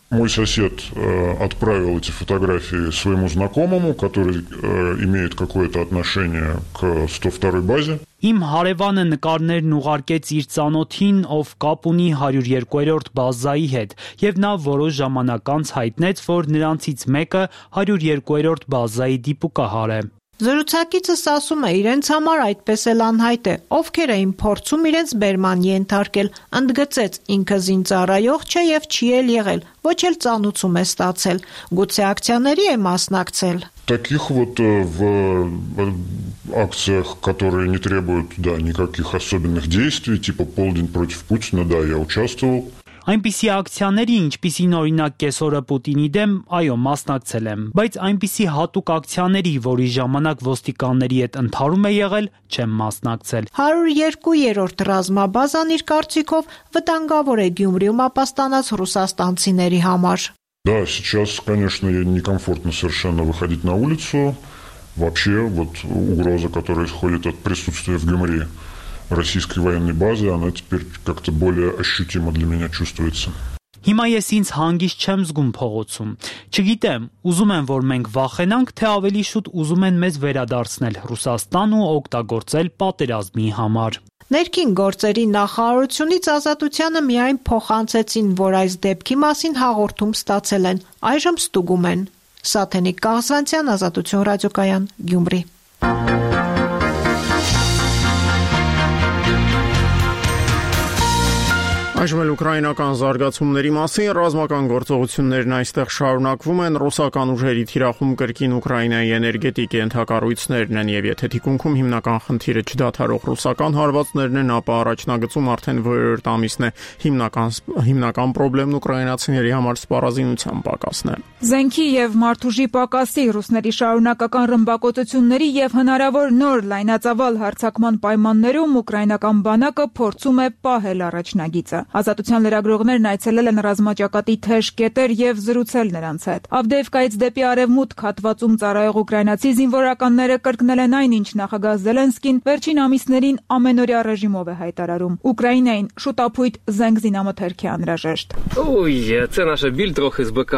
Speaker 24: Мой сосед отправил эти фотографии своему знакомому, который имеет какое-то отношение к 102-й базе.
Speaker 25: Իմ հարևանը նկարներն ուղարկեց իր ծանոթին, ով կապ ունի 102-րդ բազայի հետ, եւ նա որոշ ժամանակ անց հայտնեց, որ նրանցից մեկը 102-րդ բազայի դիպուկահար է։
Speaker 23: Զրուցակիցս ասում է, իրենց համար այդպես էլ անհայտ է, ովքեր էին փորձում իրենց բերման ենթարկել, ընդգծեց ինքը զինծառայող չէ եւ չի էլ եղել, ոչ էլ ծանուցում է ստացել, գուցե ակցիաների է մասնակցել։
Speaker 24: Таких вот в акциях, которые не требуют, никаких особенных действий, типа «Полдень против Путина», я участвовал.
Speaker 25: Այնպիսի ակցիաների, ինչպիսին օրինակ կեսօրը Պուտինի դեմ, այո, մասնակցել եմ, բայց այնպիսի հատուկ ակցիաների, որի ժամանակ ոստիկանների հետ ընդհարում է եղել, չեմ մասնակցել։
Speaker 23: 102-րդ ռազմաբազան իր կարծիքով վտանգավոր է Գյումրիում ապաստանած ռուսաստանցիների համար։
Speaker 24: Да, сейчас, конечно, некомфортно совершенно выходить на улицу. Вообще, угроза, которая исходит от присутствия в Гюмри российской военной базы, она теперь как-то более ощутимо для меня чувствуется.
Speaker 25: Հիմա ես ինձ հանգիստ չեմ զգում փողոցում։ Չգիտեմ, ուզում եմ, որ մենք վախենանք, թե ավելի շուտ ուզում են մեզ վերադարձնել Ռուսաստան ու օգտագործել պատերազմի համար։
Speaker 23: Ներքին գործերի նախարարությունից Ազատությանը միայն փոխանցեցին, որ այս դեպքի մասին հաղորդում ստացել են, այժմ ստուգում են։ Սաթենիկ Կաղզանցյան, Ազատություն ռադիոկայան, Գյումրի։
Speaker 1: Այժմ էլ ուկրաինական զարգացումների մասին ռազմական գործողություններն այստեղ շարունակվում են, ռուսական ուժերի թիրախում կրկին Ուկրաինայի էներգետիկ ենթակառույցներն են եւ եթե թիկունքում հիմնական խնդիրը չդադարող ռուսական հարվածներն են, ապա առաջնագծում արդեն որերորդ ամիսն է հիմնական խնդիրն ուկրաինացիների համար սպառազինության պակասն է։
Speaker 9: Զենքի եւ մարդուժի պակասի, ռուսների շարունակական ռմբակոծությունների եւ հնարավոր նոր լայնածավալ հարձակման պայմաններում ուկրաինական բանակը փորձում է պահել առաջնագիծը։ Ազատության լրագրողներն այցելել են ռազմաճակատի թեժ կետեր եւ զրուցել նրանց հետ։ Ավդեևկայից դեպի արևմուտք հատվածում ծառայող ուկրաինացի զինվորականները կրկնել են այն, ինչ նախագահ Զելենսկին վերջին ամիսներին ամենօրյա ռեժիմով է հայտարարում։ Ուկրաինային շուտապույտ զենք-զինամթերք է անհրաժեշտ։
Speaker 10: Це наша біль трохи з БК.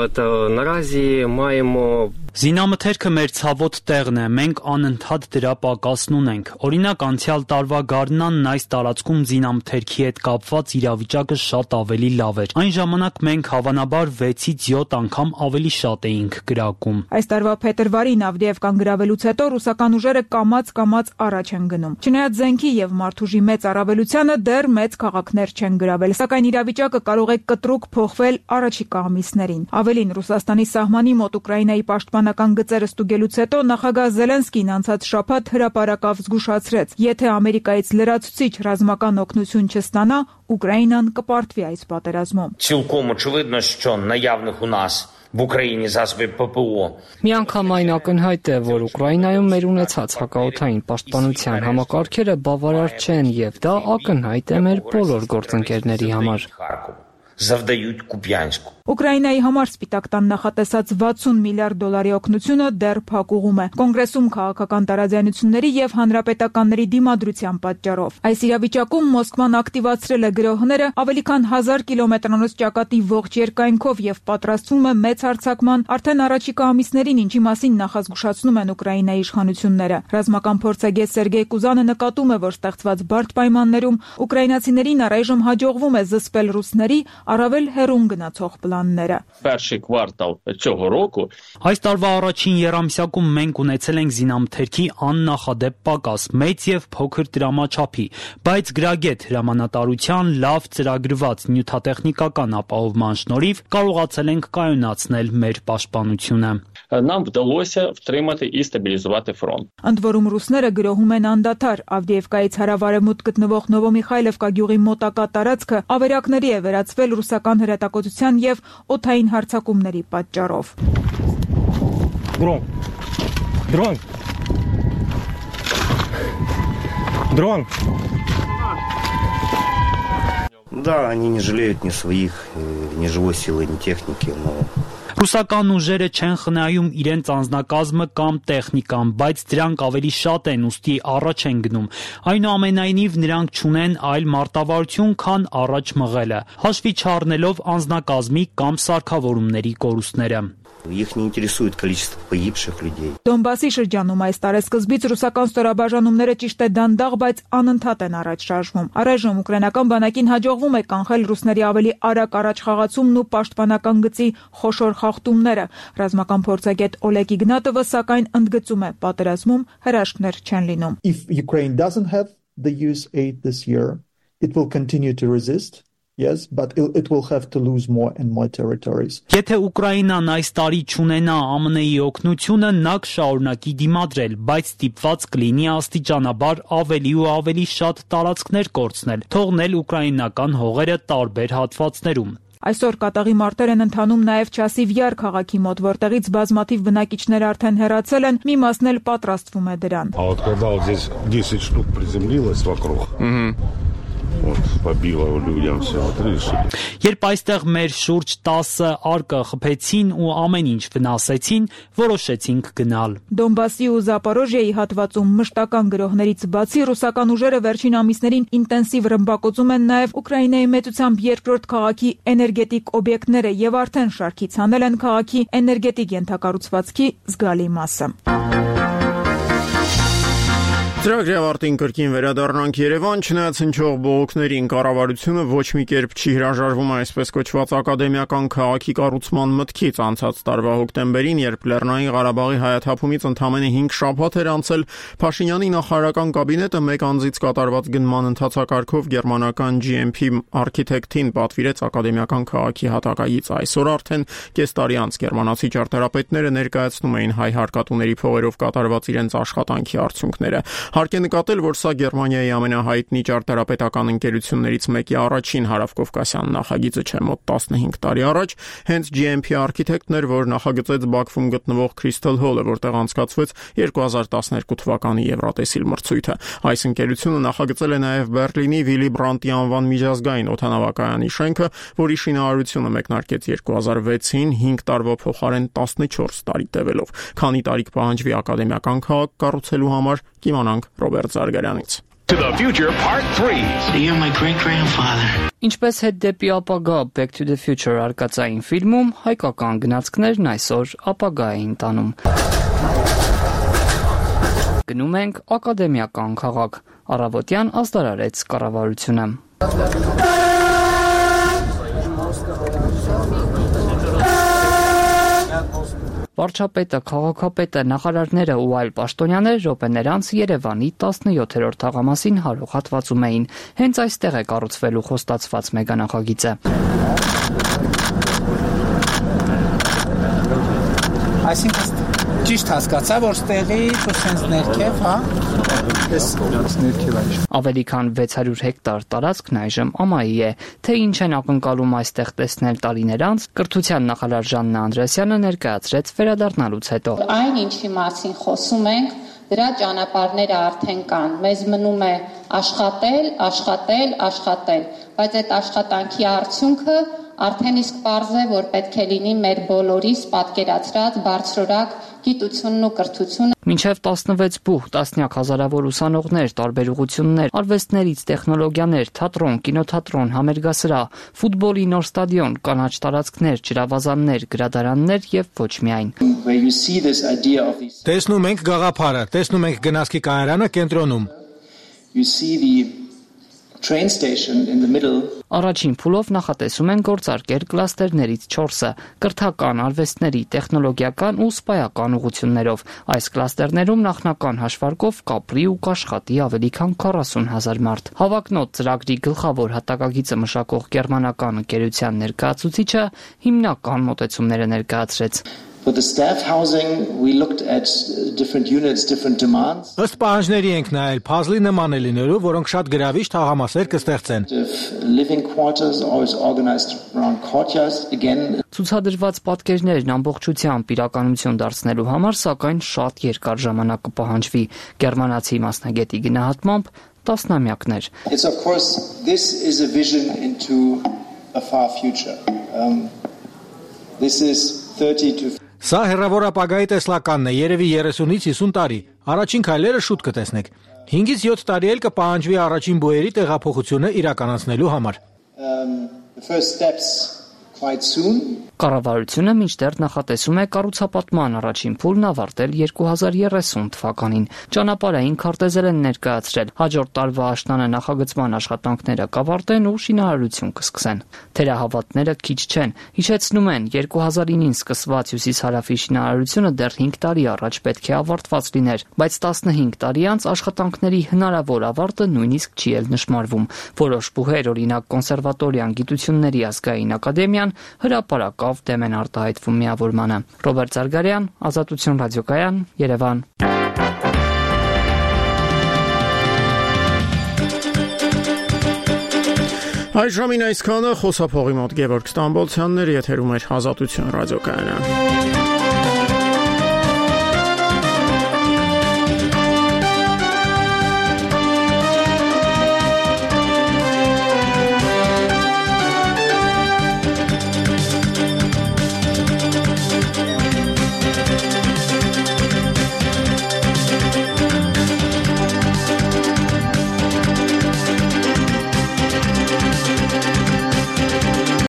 Speaker 10: Наразі маємо
Speaker 25: Զինամթերքը մեր ցավոտ տեղն է, մենք անընդհատ դրա պակասն ունենք։ Օրինակ, անցյալ տարվա գարնանն այս տարածքում զինամթերքի հետ կապված իրավիճակը շատ ավելի լավ էր։ Այն ժամանակ մենք հավանաբար 6-ից 7 անգամ ավելի շատ էինք կրակում։
Speaker 9: Այս տարվա փետրվարին Ավդեևկան գրավելուց հետո ռուսական ուժերը կամաց առաջ են գնում։ Չնայած զենքի եւ մարդուժի մեծ առավելությանը դեռ մեծ քաղաքներ չեն գրավել, սակայն իրավիճակը կարող է կտրուկ փոխվել առաջիկա ամիսներին։ Ավելին, Ռուսաստանի սահմանի մոտ Ուկրաինայի պաշտպանական գծերը ստուգելուց հետո նախագահ Զելենսկին անցած շաբաթ հրապարակավ զգուշացրեց. եթե Ամերիկայից լրացուցիչ ռազմական օգնություն չստանա, Ուկրաինան կպարտվի այս պատերազմում։
Speaker 11: Цілком очевидно, що наявних у нас в Україні засобів ППО
Speaker 12: Միանգամայն ակնհայտ է, որ Ուկրաինայում մեր ունեցած հակաօդային պաշտպանության համակարգերը բավարար չեն եւ դա ակնհայտ է մեր բոլոր գործընկերների համար։
Speaker 11: завдають Куп'янську.
Speaker 9: Ուկրաինայի համար Սպիտակ տան նախատեսած 60 միլիարդ դոլարի օգնությունը դեռ փակուղում է։ Կոնգրեսում քաղաքական տարաձայնությունների եւ հանրապետականների դիմադրության պատճառով։ Այս իրավիճակում Մոսկվան ակտիվացրել է գրոհները ավելի քան 1000 կիլոմետրանոց ճակատի ողջ երկայնքով եւ պատրաստվում է մեծ հարձակման արդեն առաջիկա ամիսներին, ինչի մասին նախազգուշացնում են Ուկրաինայի իշխանությունները։ Ռազմական փորձագետ Սերգեյ Կուզանը նկատում է, որ ստեղծված բարդ պայմաններում ուկրաինացիներին առայժմ հաջողվում է զսպել ռուսների առավել հեռուն գնացող պլանները։
Speaker 10: Перший квартал цього року
Speaker 25: Այս տարվա առաջին եռամսյակում մենք ունեցել ենք զինամթերքի աննախադեպ պակաս, մեծ եւ փոքր տրամաչափի, բայց գրագետ հրամանատարության լավ ծրագրված նյութատեխնիկական ապահովման շնորհիվ կարողացել ենք կայունացնել մեր պաշտպանությունը։
Speaker 10: нам вдалося втримати і стабілізувати фронт.
Speaker 9: Ընդ որում ռուսները գրոհում են անդադար Ավդեևկայից հարավարևմուտք գտնվող Նովոմիխայլովկա գյուղի մոտակա տարածքը ավերակների է վերածվել ռուսական հրետակոծության եւ օդային հարձակումների պատճառով։
Speaker 15: Дрон. Да, они не жалеют ни своих, ни живой силы, ни техники, но
Speaker 25: Ռուսական ուժերը չեն խնայում իրենց անձնակազմը կամ տեխնիկան, բայց դրանք ավելի շատ են, ուստի առաջ են գնում։ Այնուամենայնիվ նրանք չունեն այլ մարտավարություն, քան առաջ մղելը, հաշվի չառնելով անձնակազմի կամ սարքավորումների կորուստները։
Speaker 7: Их не интересует количество погибших людей.
Speaker 9: Դոնբասի շրջանում այս տարեսկզբից ռուսական ստորաբաժանումները ճիշտ է դանդաղ, բայց անընդհատ են առաջ շարժվում։ Առայժմ ուկրաինական բանակին հաջողվում է կանխել ռուսների ավելի արագ առաջխաղացումն ու պաշտպանական գծի խոշոր խախտումները։ Ռազմական փորձագետ Օլեգ Իգնատովը սակայն ընդգծում է, պատերազմում հրաշքներ չեն լինում։
Speaker 15: If Ukraine doesn't have the US aid this year, it will continue to resist. Yes, but it will have to lose more and more territories.
Speaker 25: Եթե Ուկրաինան այս տարի չունենա ԱՄՆ-ի օգնությունը, նա կշարունակի դիմադրել, բայց ստիպված կլինի աստիճանաբար ավելի ու ավելի շատ տարածքներ կորցնել, թողնել ուկրաինական հողերը տարբեր հատվածներում։
Speaker 9: Այսօր կատաղի մարտեր են ընթանում նաև Չասիվ Յար քաղաքի մոտ, որտեղից բազմաթիվ բնակիչներ արդեն հեռացել են, մի մասն էլ պատրաստվում է դրան։
Speaker 24: А вот когда вот здесь 10 штук приземлилось вокруг. Вот побило людям все вот решили.
Speaker 25: Երբ այստեղ մեր շուրջ 10 արկը խփեցին ու ամեն ինչ վնասեցին, որոշեցինք գնալ։
Speaker 9: Դոնբասի ու Զապորոժիայի հատվածում մշտական գրոհներից բացի ռուսական ուժերը վերջին ամիսներին ինտենսիվ ռմբակոծում են նաև Ուկրաինայի մեծությամբ երկրորդ քաղաքի էներգետիկ օբյեկտները եւ արդեն շարքից հանել են քաղաքի էներգետիկ ենթակառուցվածքի զգալի մասը։
Speaker 1: Ծրագրի ավարտին կրկին վերադառնանք Երևան, չնայած հնչող բողոքներին կառավարությունը ոչ մի կերպ չի հրաժարվում այսպես կոչված ակադեմիական քաղաքի կառուցման մտքից անցած տարվա հոկտեմբերին, երբ Լեռնային Ղարաբաղի հայաթափումից ընդամենը 5 շաբաթ էր անցել, Փաշինյանի նախարարական կաբինետը մեկ անձից կատարված գնման ընթացակարգով գերմանական GMP արքիտեկտին պատվիրեց ակադեմիական քաղաքի հատակայից։ Այսօր արդեն կես տարի անց գերմանացի ճարտարապետները ներկայացնում էին հայ հարկատուների փողերով կատարված իրենց աշխատանքի արդյունքները։ Հարկ է նկատել, որ սա Գերմանիայի ամենահայտնի ճարտարապետական ընկերություններից մեկի առաջին հարավկովկասյան նախագիծը չէ, մոտ 15 տարի առաջ հենց GMP արքիտեկտն էր, որ նախագծեց Բաքվում գտնվող Crystal Hall-ը, որտեղ անցկացվեց 2012 թվականի Եվրատեսիլ մրցույթը։ Այս ընկերությունը նախագծել է նաև Բերլինի Վիլի Բրանտի անվան միջազգային օդանավակայանի շենքը, որի շինարարությունը մեկնարկեց 2006-ին 5 տարվա փոխարեն 14 տարի տևելով։ Քանի տարի կպահանջվի ակադեմիական քաղաք կառուցելու համար, կիմանանք Ռոբերտ Զարգարյանից։
Speaker 16: To the Future Part 3.
Speaker 12: You're my great-grandfather. Ինչպես հետ դեպի ապագա Back to the Future արկածային ֆիլմում, հայկական գնացքներն այսօր ապագա էին տանում։ Գնում ենք ակադեմիական քաղաք, առավոտյան ազդարարեց կառավարությունը։ Վարչապետը, քաղաքապետը, նախարարները ու այլ պաշտոնյաներ րոպեներ անց Երևանի 17-րդ թաղամասին հարող հատվածում էին։ Հենց այստեղ է կառուցվելու խոստացված մեգանախագիծը։
Speaker 17: Այսինքն ճիշտ հասկացա, որ ստեղի դուսենց ներքև, հա, այս ներքև այժմ։
Speaker 12: Ավելի քան 600 հեկտար տարածքն այժմ ամայի է, թե ինչ են ակնկալում այստեղ տեսնել տարիներ անց, կրթության նախարար Ժաննա Անդրեասյանը ներկայացրեց վերադառնալուց հետո։
Speaker 18: Այն ինչի մասին խոսում ենք, դրա ճանապարհները արդեն կան։ Մեզ մնում է աշխատել, բայց այդ աշխատանքի արդյունքը արդեն իսկ պարզ է, որ պետք է լինի մեր բոլորիս պատկերացրած բարձրորակ գիտությունն ու կրթությունը։
Speaker 12: Մինչև 16 բուհ, տասնյակ հազարավոր ուսանողներ, տարբեր ուղղություններ, արվեստներից տեխնոլոգիաներ, թատրոն, կինոթատրոն, համերգասրահ, ֆուտբոլի նոր ստադիոն, կանաչ տարածքներ, ջրավազաններ, գրադարաններ եւ ոչ միայն։
Speaker 17: Տեսնում ենք գաղափարը, տեսնում ենք գնացքի կայարանը կենտրոնում։
Speaker 18: Train station in the middle.
Speaker 12: Առաջին փուլով նախատեսում են գործարկել կլաստերներից 4-ը՝ կրթական, արվեստների, տեխնոլոգիական ու սպայական ուղղություններով։ Այս կլաստերներում նախնական հաշվարկով կապրի ու կաշխատի ավելի քան 40,000 մարդ։ Հավակնոտ ծրագրի գլխավոր հատակագիծը մշակող գերմանական ընկերության ներկայացուցիչը հիմնական մոտեցումները ներկայացրեց։
Speaker 18: For the staff housing, we looked at different units, different demands.
Speaker 17: Ըստ պահանջների ենք նայել puzzle-ի նման է լինելու, որոնք շատ գրավիչ թաղամասեր կստեղծեն։
Speaker 18: Living quarters always organized around courtyards again.
Speaker 12: Ցուցադրված պատկերներն ամբողջությամբ իրականություն դարձնելու համար սակայն շատ երկար ժամանակ կպահանջվի։ Գերմանացի մասնագետի գնահատմամբ տասնամյակներ։
Speaker 18: It's of course this is a vision into a far future. This is
Speaker 2: Սա հեռավոր ապագայի տեսլականն է, երևի 30-ից 50 տարի։ Առաջին քայլերը շուտ կտեսնեք։ 5-ից 7 տարի էլ կպահանջվի առաջին բույերի տեղափոխությունը իրականացնելու համար։
Speaker 12: Կառավարությունը մինչդեռ նախատեսում է կառուցապատման առաջին փուլն ավարտել 2030 թվականին։ Ճանապարհային քարտեզեր են ներկայացրել։ Հաջորդ տարվա աշնանը նախագծման աշխատանքները կավարտեն ու շինարարություն կսկսեն։ Թերահավատները քիչ չեն։ Հիշեցնում են, 2009-ին սկսված հյուսիս-հարավի շինարարությունը դեռ 5 տարի առաջ պետք է ավարտված լիներ, բայց 15 տարի անց աշխատանքների հնարավոր ավարտը նույնիսկ չի էլ նշмарվում։ Որոշ բուհեր, օրինակ կոնսերվատորիան, գիտությունների ազգային ակադեմիան հրապարակավ դեմ են արտահայտվում միավորմանը։ Ռոբերտ Զարգարյան, Ազատություն ռադիոկայան, Երևան։
Speaker 1: Այժմին այսքանը, խոսափողի մոտ Գևորգ Ստամբոլցյանն էր, եթերում էր Ազատություն ռադիոկայանը։